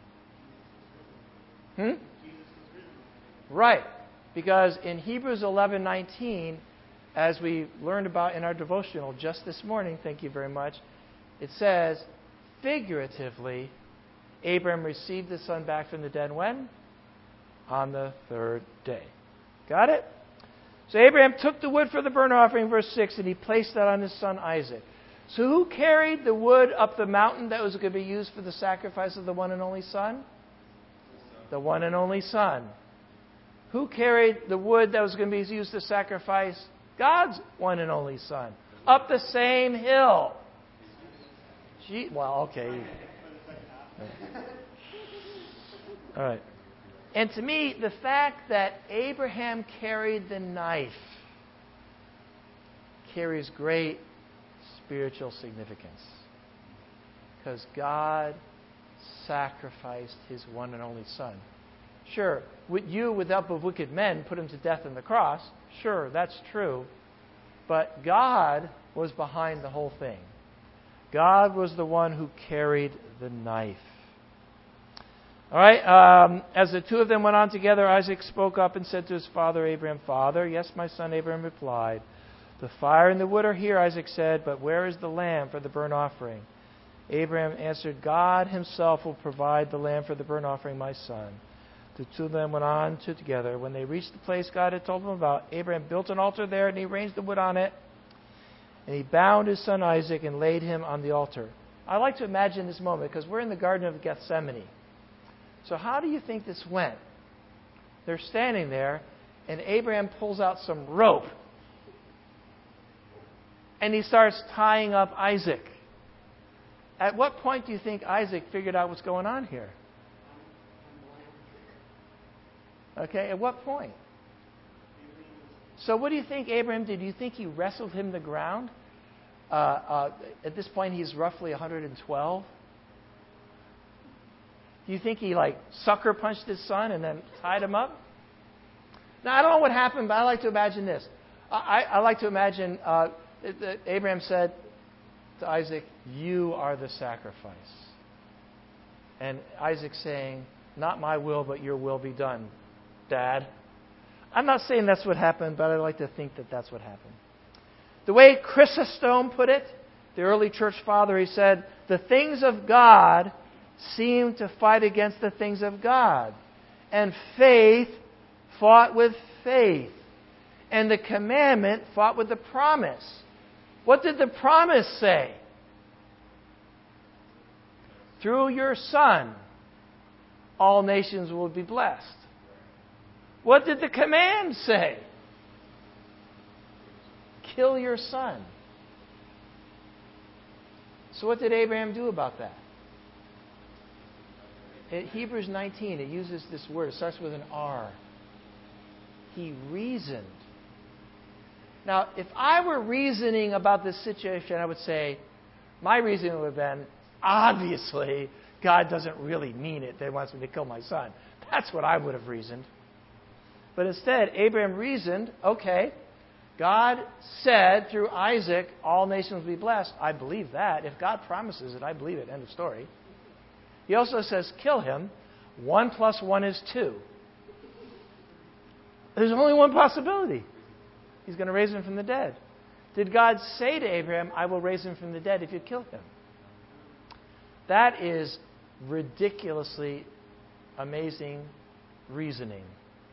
Hmm? Right, because in Hebrews eleven nineteen, as we learned about in our devotional just this morning, thank you very much, it says, figuratively, Abraham received the son back from the dead when? On the third day. Got it? So Abraham took the wood for the burnt offering, verse six, and he placed that on his son Isaac. So who carried the wood up the mountain that was going to be used for the sacrifice of the one and only son? The one and only son. Who carried the wood that was going to be used to sacrifice God's one and only son? Up the same hill. Gee, well, okay. All right. And to me, the fact that Abraham carried the knife carries great spiritual significance. Because God sacrificed his one and only son. Sure, you, with the help of wicked men, put him to death on the cross. Sure, that's true. But God was behind the whole thing. God was the one who carried the knife. All right, um, as the two of them went on together, Isaac spoke up and said to his father Abraham, Father, yes, my son, Abraham replied. The fire and the wood are here, Isaac said, but where is the lamb for the burnt offering? Abraham answered, God himself will provide the lamb for the burnt offering, my son. The two of them went on to together. When they reached the place God had told them about, Abraham built an altar there and he arranged the wood on it. And he bound his son Isaac and laid him on the altar. I like to imagine this moment because we're in the Garden of Gethsemane. So how do you think this went? They're standing there and Abraham pulls out some rope and he starts tying up Isaac. At what point do you think Isaac figured out what's going on here? Okay, at what point? So what do you think Abraham did? Do you think he wrestled him to the ground? Uh, uh, at this point, he's roughly one hundred twelve. Do you think he like sucker punched his son and then tied him up? Now, I don't know what happened, but I like to imagine this. I, I like to imagine uh, that Abraham said to Isaac, "You are the sacrifice." And Isaac saying, "Not my will, but your will be done, Dad." I'm not saying that's what happened, but I like to think that that's what happened. The way Chrysostom put it, the early church father, he said, "The things of God seem to fight against the things of God, and faith fought with faith, and the commandment fought with the promise." What did the promise say? Through your son, all nations will be blessed. What did the command say? Kill your son. So what did Abraham do about that? In Hebrews nineteen, it uses this word. It starts with an R. He reasoned. Now, if I were reasoning about this situation, I would say, my reasoning would have been, obviously, God doesn't really mean it that He wants me to kill my son. That's what I would have reasoned. But instead, Abraham reasoned, okay, God said through Isaac, all nations will be blessed. I believe that. If God promises it, I believe it. End of story. He also says, kill him. One plus one is two. There's only one possibility. He's going to raise him from the dead. Did God say to Abraham, I will raise him from the dead if you kill him? That is ridiculously amazing reasoning.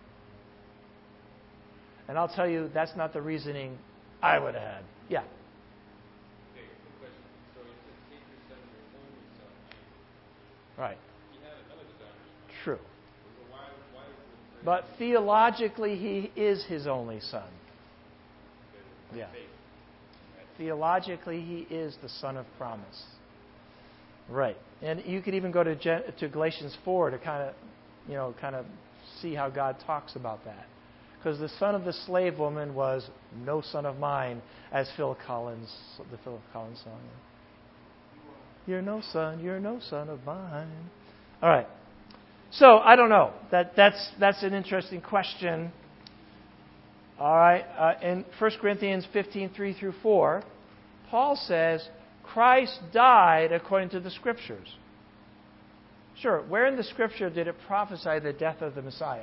And I'll tell you, that's not the reasoning I would have had. Yeah. Okay, good question. So you said take your son, your only son. Right. He had another son. True. So why, why is the But theologically, he is his only son. Yeah. Theologically, he is the son of promise. Right. And you could even go to Gen- to Galatians four to kind of, you know, kind of see how God talks about that. Because the son of the slave woman was no son of mine, as Phil Collins, the Phil Collins song. You're no son, you're no son of mine. All right. So I don't know. That that's that's an interesting question. All right. Uh, in First Corinthians fifteen, three through four, Paul says Christ died according to the Scriptures. Sure. Where in the Scripture did it prophesy the death of the Messiah?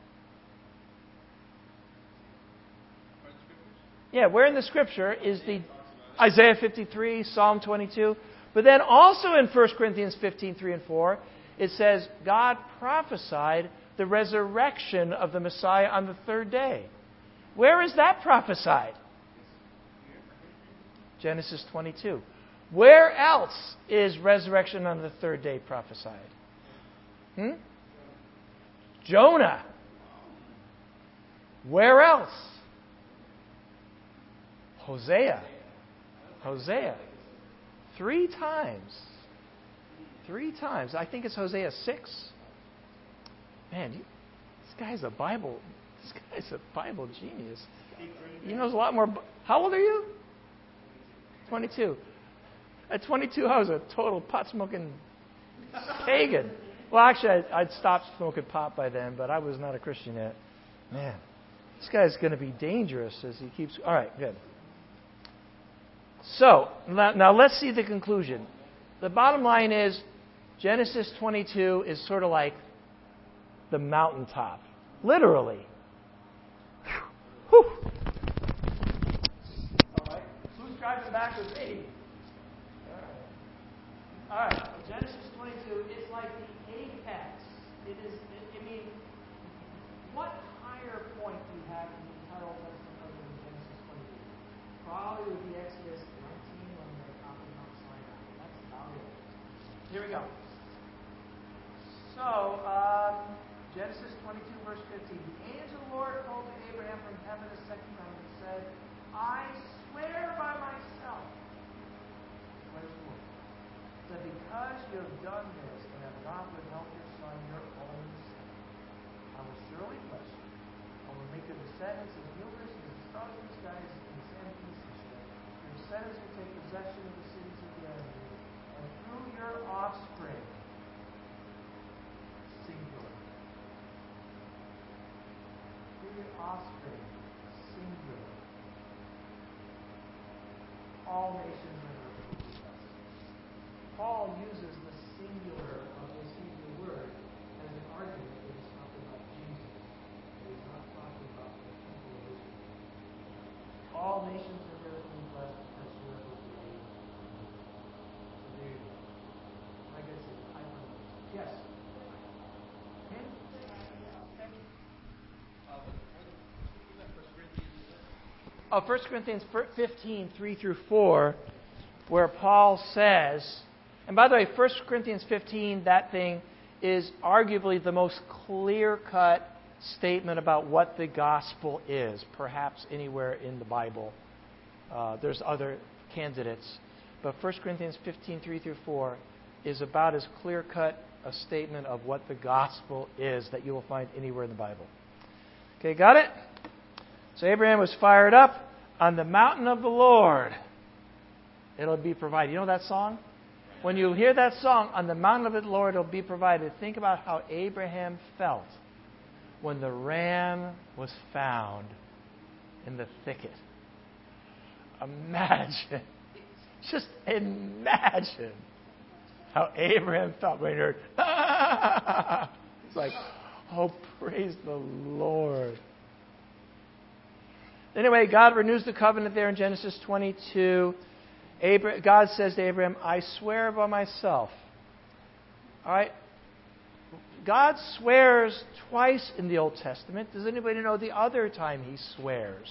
Yeah, where in the Scripture is the Isaiah fifty-three, Psalm twenty-two? But then also in First Corinthians fifteen, three and four, it says God prophesied the resurrection of the Messiah on the third day. Where is that prophesied? Genesis twenty-two. Where else is resurrection on the third day prophesied? Hmm? Jonah. Where else? Hosea. Hosea. Three times. Three times. I think it's Hosea six. Man, you, this guy's a Bible. This guy's a Bible genius. He knows a lot more. How old are you? twenty-two. At twenty-two, I was a total pot-smoking pagan. Well, actually, I'd, I'd stopped smoking pot by then, but I was not a Christian yet. Man, this guy's going to be dangerous as he keeps... All right, good. So, now, now let's see the conclusion. The bottom line is Genesis twenty-two is sort of like the mountaintop. Literally. Whew. All right. Who's driving back with me? All right. All right. So Genesis twenty-two is like the apex. It is. It, I mean, what higher point do you have in the entire Old Testament other than Genesis twenty-two? Probably would be Exodus nineteen when they're on Mount Sinai. That's about it. Here we go. So, um, Genesis twenty-two, verse fifteen. The angel of the Lord called to Abraham from heaven a second time and said, I swear by myself. Where's the Lord? sinners will take possession of the cities of the enemy, and through your offspring, singular. Through your offspring, singular. All nations are going to be blessed. Paul uses the singular of this Hebrew word as an argument that he's talking about Jesus. That he's not talking about the people of Israel. All nations are going to be blessed as whoever believes. So there you go. Like I said, I don't know. Yes? Ken? Oh, First Corinthians fifteen, three through four, where Paul says, and by the way, First Corinthians fifteen, that thing is arguably the most clear-cut statement about what the gospel is, perhaps anywhere in the Bible. Uh, there's other candidates. But First Corinthians fifteen, three through four is about as clear-cut a statement of what the gospel is that you will find anywhere in the Bible. Okay, got it? So Abraham was fired up. On the mountain of the Lord, it'll be provided. You know that song? When you hear that song, on the mountain of the Lord, it'll be provided. Think about how Abraham felt when the ram was found in the thicket. Imagine, just imagine how Abraham felt when he heard, ah! It's like, oh, praise the Lord. Anyway, God renews the covenant there in Genesis twenty-two. Abra- God says to Abraham, I swear by myself. All right? God swears twice in the Old Testament. Does anybody know the other time he swears?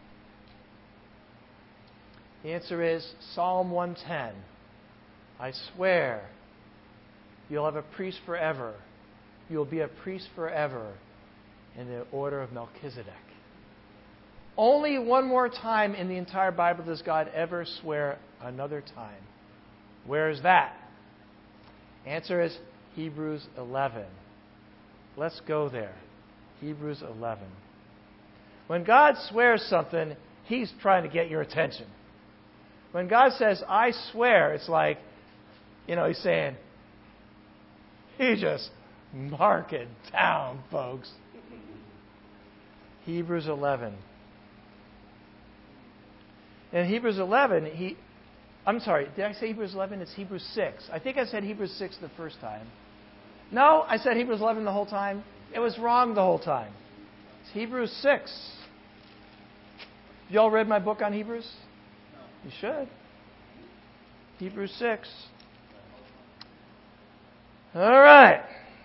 The answer is Psalm one ten. I swear you'll have a priest forever. You'll be a priest forever in the order of Melchizedek. Only one more time in the entire Bible does God ever swear another time. Where is that? Answer is Hebrews eleven. Let's go there. Hebrews eleven. When God swears something, He's trying to get your attention. When God says, I swear, it's like, you know, He's saying, He just mark it down, folks. Hebrews eleven. In Hebrews eleven, he, I'm sorry, did I say Hebrews eleven? It's Hebrews six. I think I said Hebrews six the first time. No, I said Hebrews eleven the whole time. It was wrong the whole time. It's Hebrews six. Y'all read my book on Hebrews? You should. Hebrews six. All right.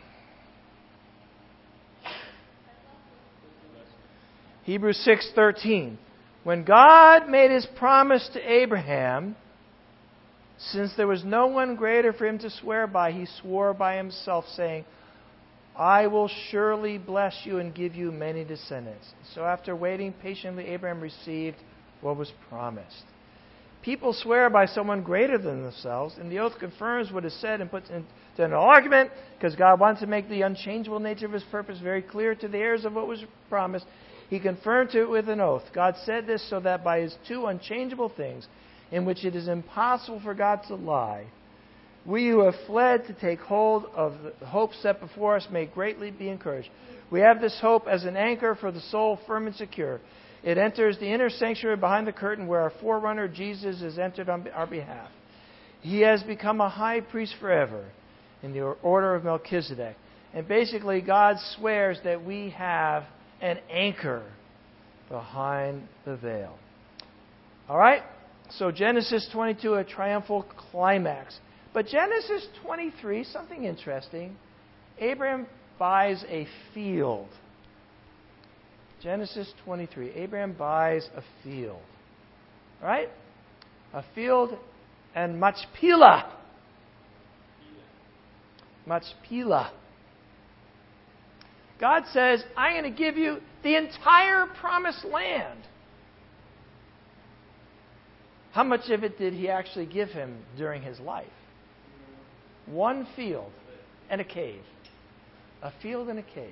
Hebrews six thirteen. When God made His promise to Abraham, since there was no one greater for him to swear by, He swore by Himself, saying, I will surely bless you and give you many descendants. So after waiting patiently, Abraham received what was promised. People swear by someone greater than themselves, and the oath confirms what is said and puts into an argument, because God wanted to make the unchangeable nature of His purpose very clear to the heirs of what was promised. He confirmed to it with an oath. God said this so that by His two unchangeable things, in which it is impossible for God to lie, we who have fled to take hold of the hope set before us may greatly be encouraged. We have this hope as an anchor for the soul, firm and secure. It enters the inner sanctuary behind the curtain where our forerunner Jesus has entered on our behalf. He has become a high priest forever in the order of Melchizedek. And basically, God swears that we have an anchor behind the veil. All right? So Genesis twenty-two, a triumphal climax. But Genesis twenty-three, something interesting. Abraham buys a field. Genesis twenty-three. Abraham buys a field. All right? A field and Machpelah. Machpelah. God says, I'm going to give you the entire promised land. How much of it did He actually give him during his life? One field and a cave. A field and a cave.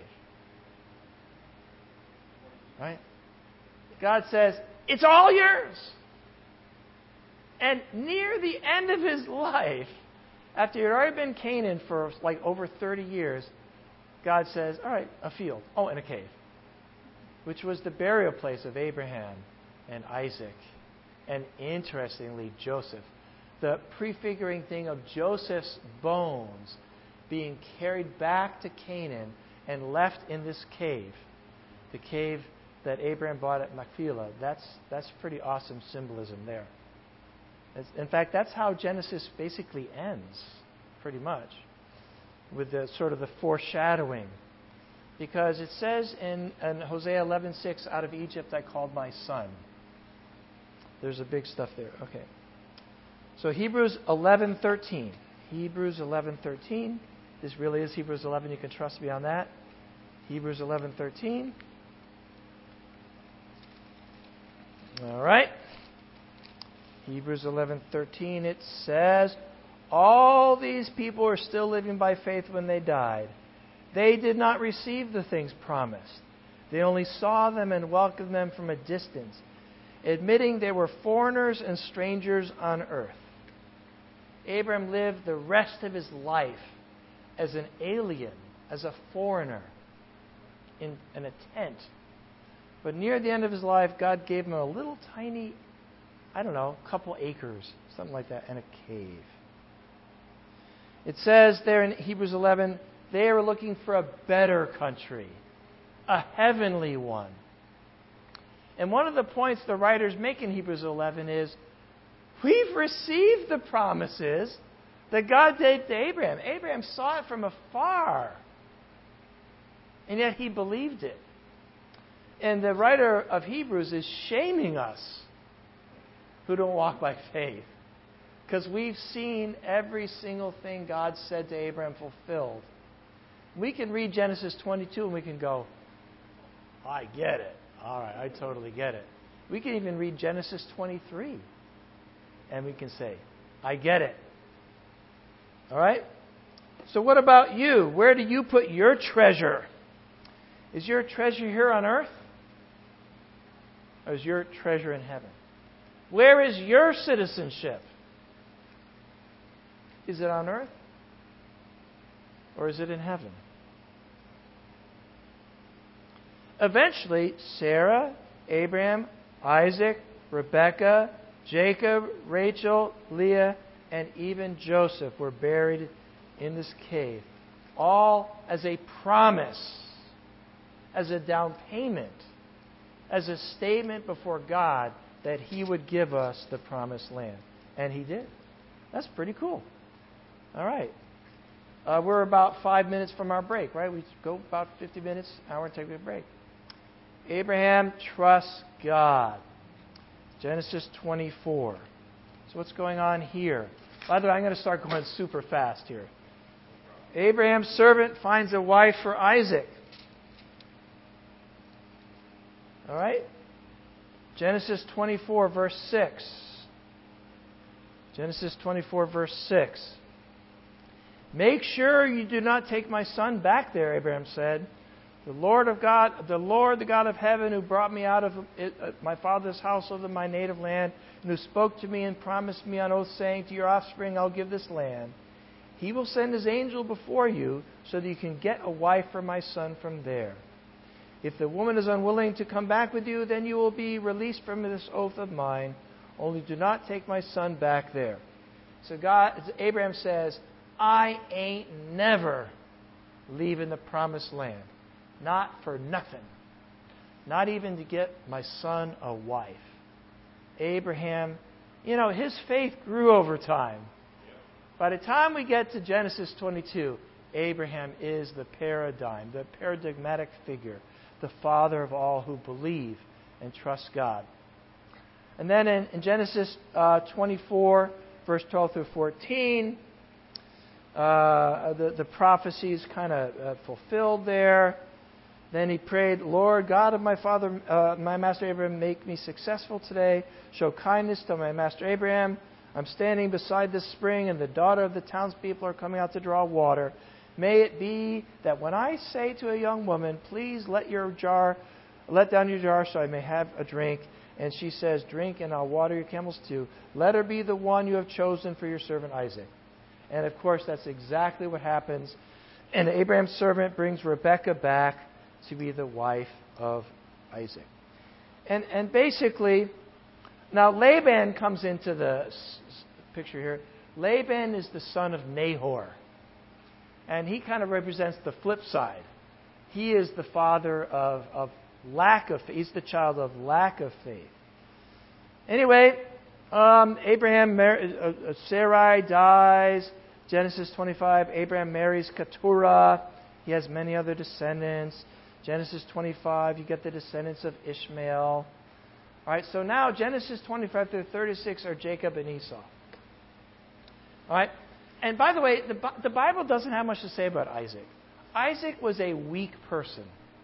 Right? God says, it's all yours. And near the end of his life, after he had already been in Canaan for like over thirty years, God says, all right, a field. Oh, and a cave. Which was the burial place of Abraham and Isaac. And interestingly, Joseph. The prefiguring thing of Joseph's bones being carried back to Canaan and left in this cave. The cave that Abraham bought at Machpelah. That's, that's pretty awesome symbolism there. In fact, that's how Genesis basically ends, pretty much, with the sort of the foreshadowing. Because it says in, in Hosea eleven six, out of Egypt I called my son. There's a big stuff there. Okay. So Hebrews eleven thirteen. Hebrews eleven thirteen. This really is Hebrews eleven. You can trust me on that. Hebrews eleven thirteen. All right. Hebrews eleven thirteen. It says, all these people are still living by faith when they died. They did not receive the things promised. They only saw them and welcomed them from a distance, admitting they were foreigners and strangers on earth. Abraham lived the rest of his life as an alien, as a foreigner, in, in a tent. But near the end of his life, God gave him a little tiny, I don't know, couple acres, something like that, and a cave. It says there in Hebrews eleven, they were looking for a better country, a heavenly one. And one of the points the writers make in Hebrews eleven is, we've received the promises that God gave to Abraham. Abraham saw it from afar, and yet he believed it. And the writer of Hebrews is shaming us who don't walk by faith, because we've seen every single thing God said to Abraham fulfilled. We can read Genesis twenty-two and we can go, I get it. All right, I totally get it. We can even read Genesis twenty-three and we can say, I get it. All right? So what about you? Where do you put your treasure? Is your treasure here on earth? Or is your treasure in heaven? Where is your citizenship? Is it on earth? Or is it in heaven? Eventually, Sarah, Abraham, Isaac, Rebekah, Jacob, Rachel, Leah, and even Joseph were buried in this cave, all as a promise, as a down payment, as a statement before God that He would give us the promised land. And He did. That's pretty cool. All right. Uh, we're about five minutes from our break, right? We go about fifty minutes, hour, and take a break. Abraham trusts God. Genesis twenty-four. So what's going on here? By the way, I'm going to start going super fast here. Abraham's servant finds a wife for Isaac. All right? Genesis twenty-four, verse six. Genesis twenty-four, verse six. Make sure you do not take my son back there, Abraham said. The Lord of God, the Lord, the God of heaven, who brought me out of my father's household of my native land, and who spoke to me and promised me on oath, saying, to your offspring I'll give this land. He will send His angel before you, so that you can get a wife for my son from there. If the woman is unwilling to come back with you, then you will be released from this oath of mine. Only do not take my son back there. So God, Abraham says, I ain't never leaving the promised land. Not for nothing. Not even to get my son a wife. Abraham, you know, his faith grew over time. By the time we get to Genesis twenty-two, Abraham is the paradigm, the paradigmatic figure, the father of all who believe and trust God. And then in, in Genesis uh, twenty-four, verse twelve through fourteen, uh, the, the prophecy is kind of uh, fulfilled there. Then he prayed, Lord, God of my father, uh, my master Abraham, make me successful today. Show kindness to my master Abraham. I'm standing beside this spring, and the daughter of the townspeople are coming out to draw water. May it be that when I say to a young woman, please let your jar Let down your jar so I may have a drink. And she says, drink and I'll water your camels too. Let her be the one you have chosen for your servant Isaac. And of course, that's exactly what happens. And Abraham's servant brings Rebekah back to be the wife of Isaac. And, and basically, now Laban comes into the picture here. Laban is the son of Nahor. And he kind of represents the flip side. He is the father of, of lack of faith. He's the child of lack of faith. Anyway, um, Abraham, mar- uh, Sarai dies. Genesis twenty-five, Abraham marries Keturah. He has many other descendants. Genesis twenty-five, you get the descendants of Ishmael. All right, so now Genesis twenty-five through thirty-six are Jacob and Esau. All right, and by the way, the, the Bible doesn't have much to say about Isaac. Isaac was a weak person.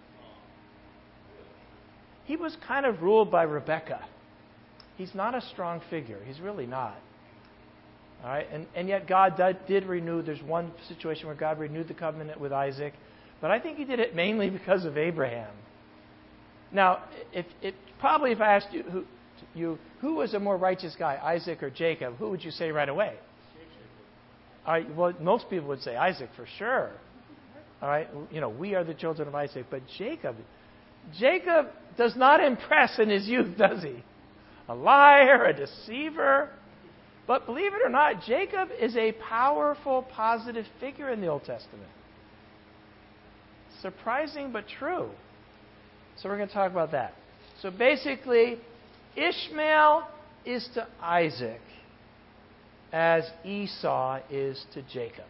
He was kind of ruled by Rebekah. He's not a strong figure. He's really not. All right, and, and yet God did, did renew. There's one situation where God renewed the covenant with Isaac, but I think He did it mainly because of Abraham. Now, if, if probably if I asked you who, you who was a more righteous guy, Isaac or Jacob, who would you say right away? All right, well, most people would say Isaac for sure. All right, you know, we are the children of Isaac, but Jacob, Jacob does not impress in his youth, does he? A liar, a deceiver. But believe it or not, Jacob is a powerful, positive figure in the Old Testament. Surprising but true. So we're going to talk about that. So basically, Ishmael is to Isaac as Esau is to Jacob.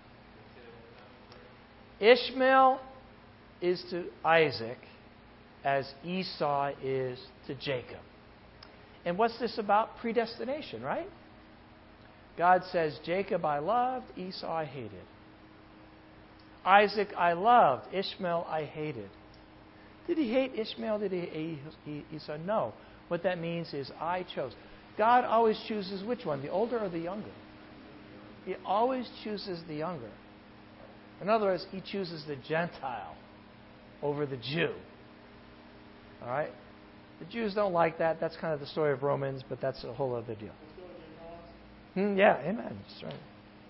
Ishmael is to Isaac as Esau is to Jacob. And what's this about? Predestination, right? God says, Jacob I loved, Esau I hated. Isaac I loved, Ishmael I hated. Did he hate Ishmael? Did he hate Esau? No. What that means is I chose. God always chooses which one, the older or the younger? He always chooses the younger. In other words, He chooses the Gentile over the Jew. All right? The Jews don't like that. That's kind of the story of Romans, but that's a whole other deal. Hmm, yeah, amen. That's right.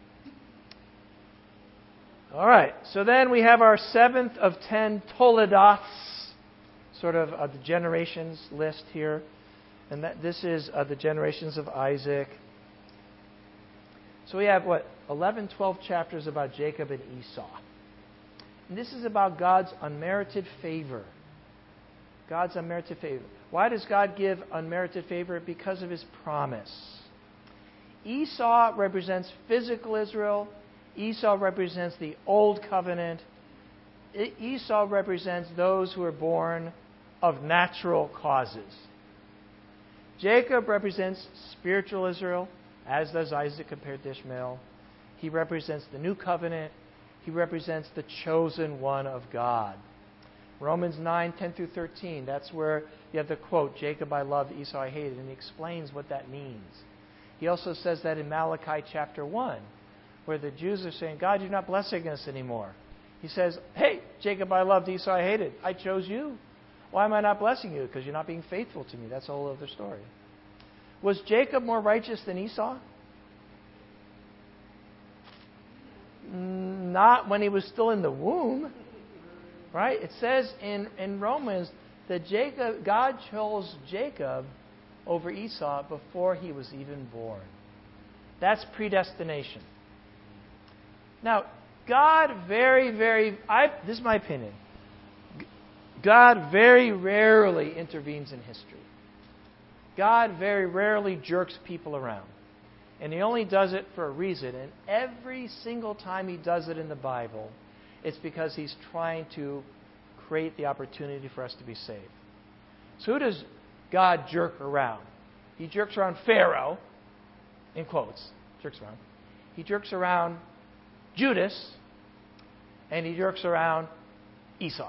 All right, so then we have our seventh of ten Toledots, sort of uh, the generations list here. And that this is uh, the generations of Isaac. So we have, what, eleven, twelve chapters about Jacob and Esau. And this is about God's unmerited favor. God's unmerited favor. Why does God give unmerited favor? Because of His promise. Esau represents physical Israel. Esau represents the old covenant. Esau represents those who are born of natural causes. Jacob represents spiritual Israel, as does Isaac compared to Ishmael. He represents the new covenant. He represents the chosen one of God. Romans nine, ten through thirteen, that's where you have the quote, Jacob I loved, Esau I hated, and he explains what that means. He also says that in Malachi chapter one, where the Jews are saying, God, you're not blessing us anymore. He says, hey, Jacob I loved, Esau I hated. I chose you. Why am I not blessing you? Because you're not being faithful to me. That's a whole other story. Was Jacob more righteous than Esau? Not when he was still in the womb. Right? It says in, in Romans that Jacob, God chose Jacob over Esau before he was even born. That's predestination. Now, God very, very, I, this is my opinion, God very rarely intervenes in history. God very rarely jerks people around. And He only does it for a reason. And every single time He does it in the Bible, it's because He's trying to create the opportunity for us to be saved. So who does God jerk around? He jerks around Pharaoh, in quotes, jerks around. He jerks around Judas, and He jerks around Esau.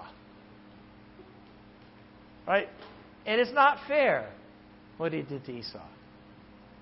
Right? And it's not fair what He did to Esau.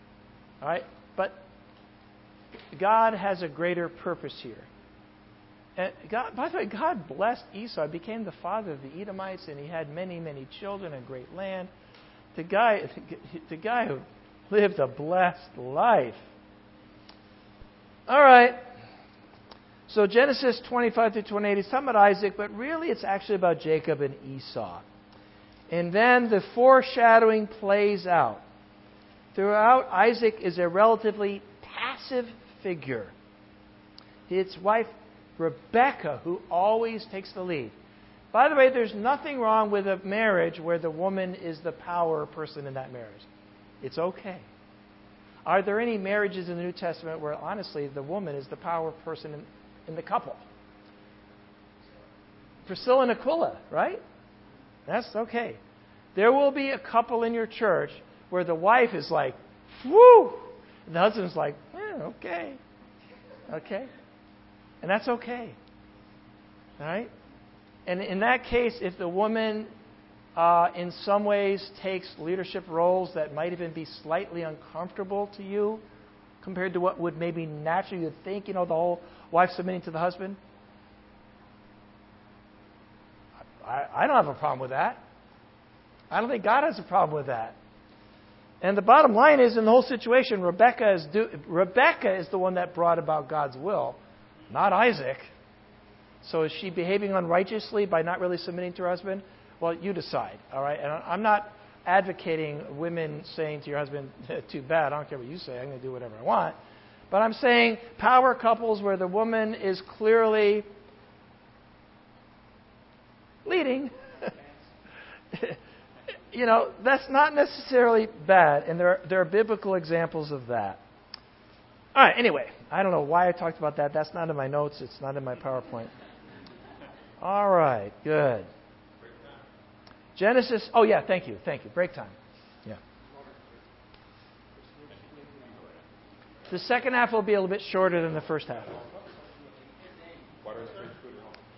All right? But God has a greater purpose here. And God, by the way, God blessed Esau. He became the father of the Edomites, and he had many, many children and great land. The guy, the guy who lived a blessed life. All right. So Genesis twenty-five through twenty-eight is talking about Isaac, but really it's actually about Jacob and Esau. And then the foreshadowing plays out. Throughout, Isaac is a relatively passive figure. His wife, Rebekah, who always takes the lead. By the way, there's nothing wrong with a marriage where the woman is the power person in that marriage. It's okay. Are there any marriages in the New Testament where, honestly, the woman is the power person in, in the couple? Priscilla and Aquila, right? That's okay. There will be a couple in your church where the wife is like, whoo! And the husband's like, eh, okay. Okay. And that's okay. All right? And in that case, if the woman uh, in some ways takes leadership roles that might even be slightly uncomfortable to you compared to what would maybe naturally you'd think, you know, the whole wife submitting to the husband, I, I don't have a problem with that. I don't think God has a problem with that. And the bottom line is, in the whole situation, Rebekah is, do, Rebekah is the one that brought about God's will, not Isaac. So is she behaving unrighteously by not really submitting to her husband? Well, you decide, all right? And I'm not advocating women saying to your husband, too bad, I don't care what you say, I'm going to do whatever I want. But I'm saying power couples where the woman is clearly leading, you know, that's not necessarily bad, and there are, there are biblical examples of that. All right, anyway, I don't know why I talked about that. That's not in my notes. It's not in my PowerPoint. All right, good. Genesis, oh yeah, thank you, thank you. Break time. Yeah. The second half will be a little bit shorter than the first half.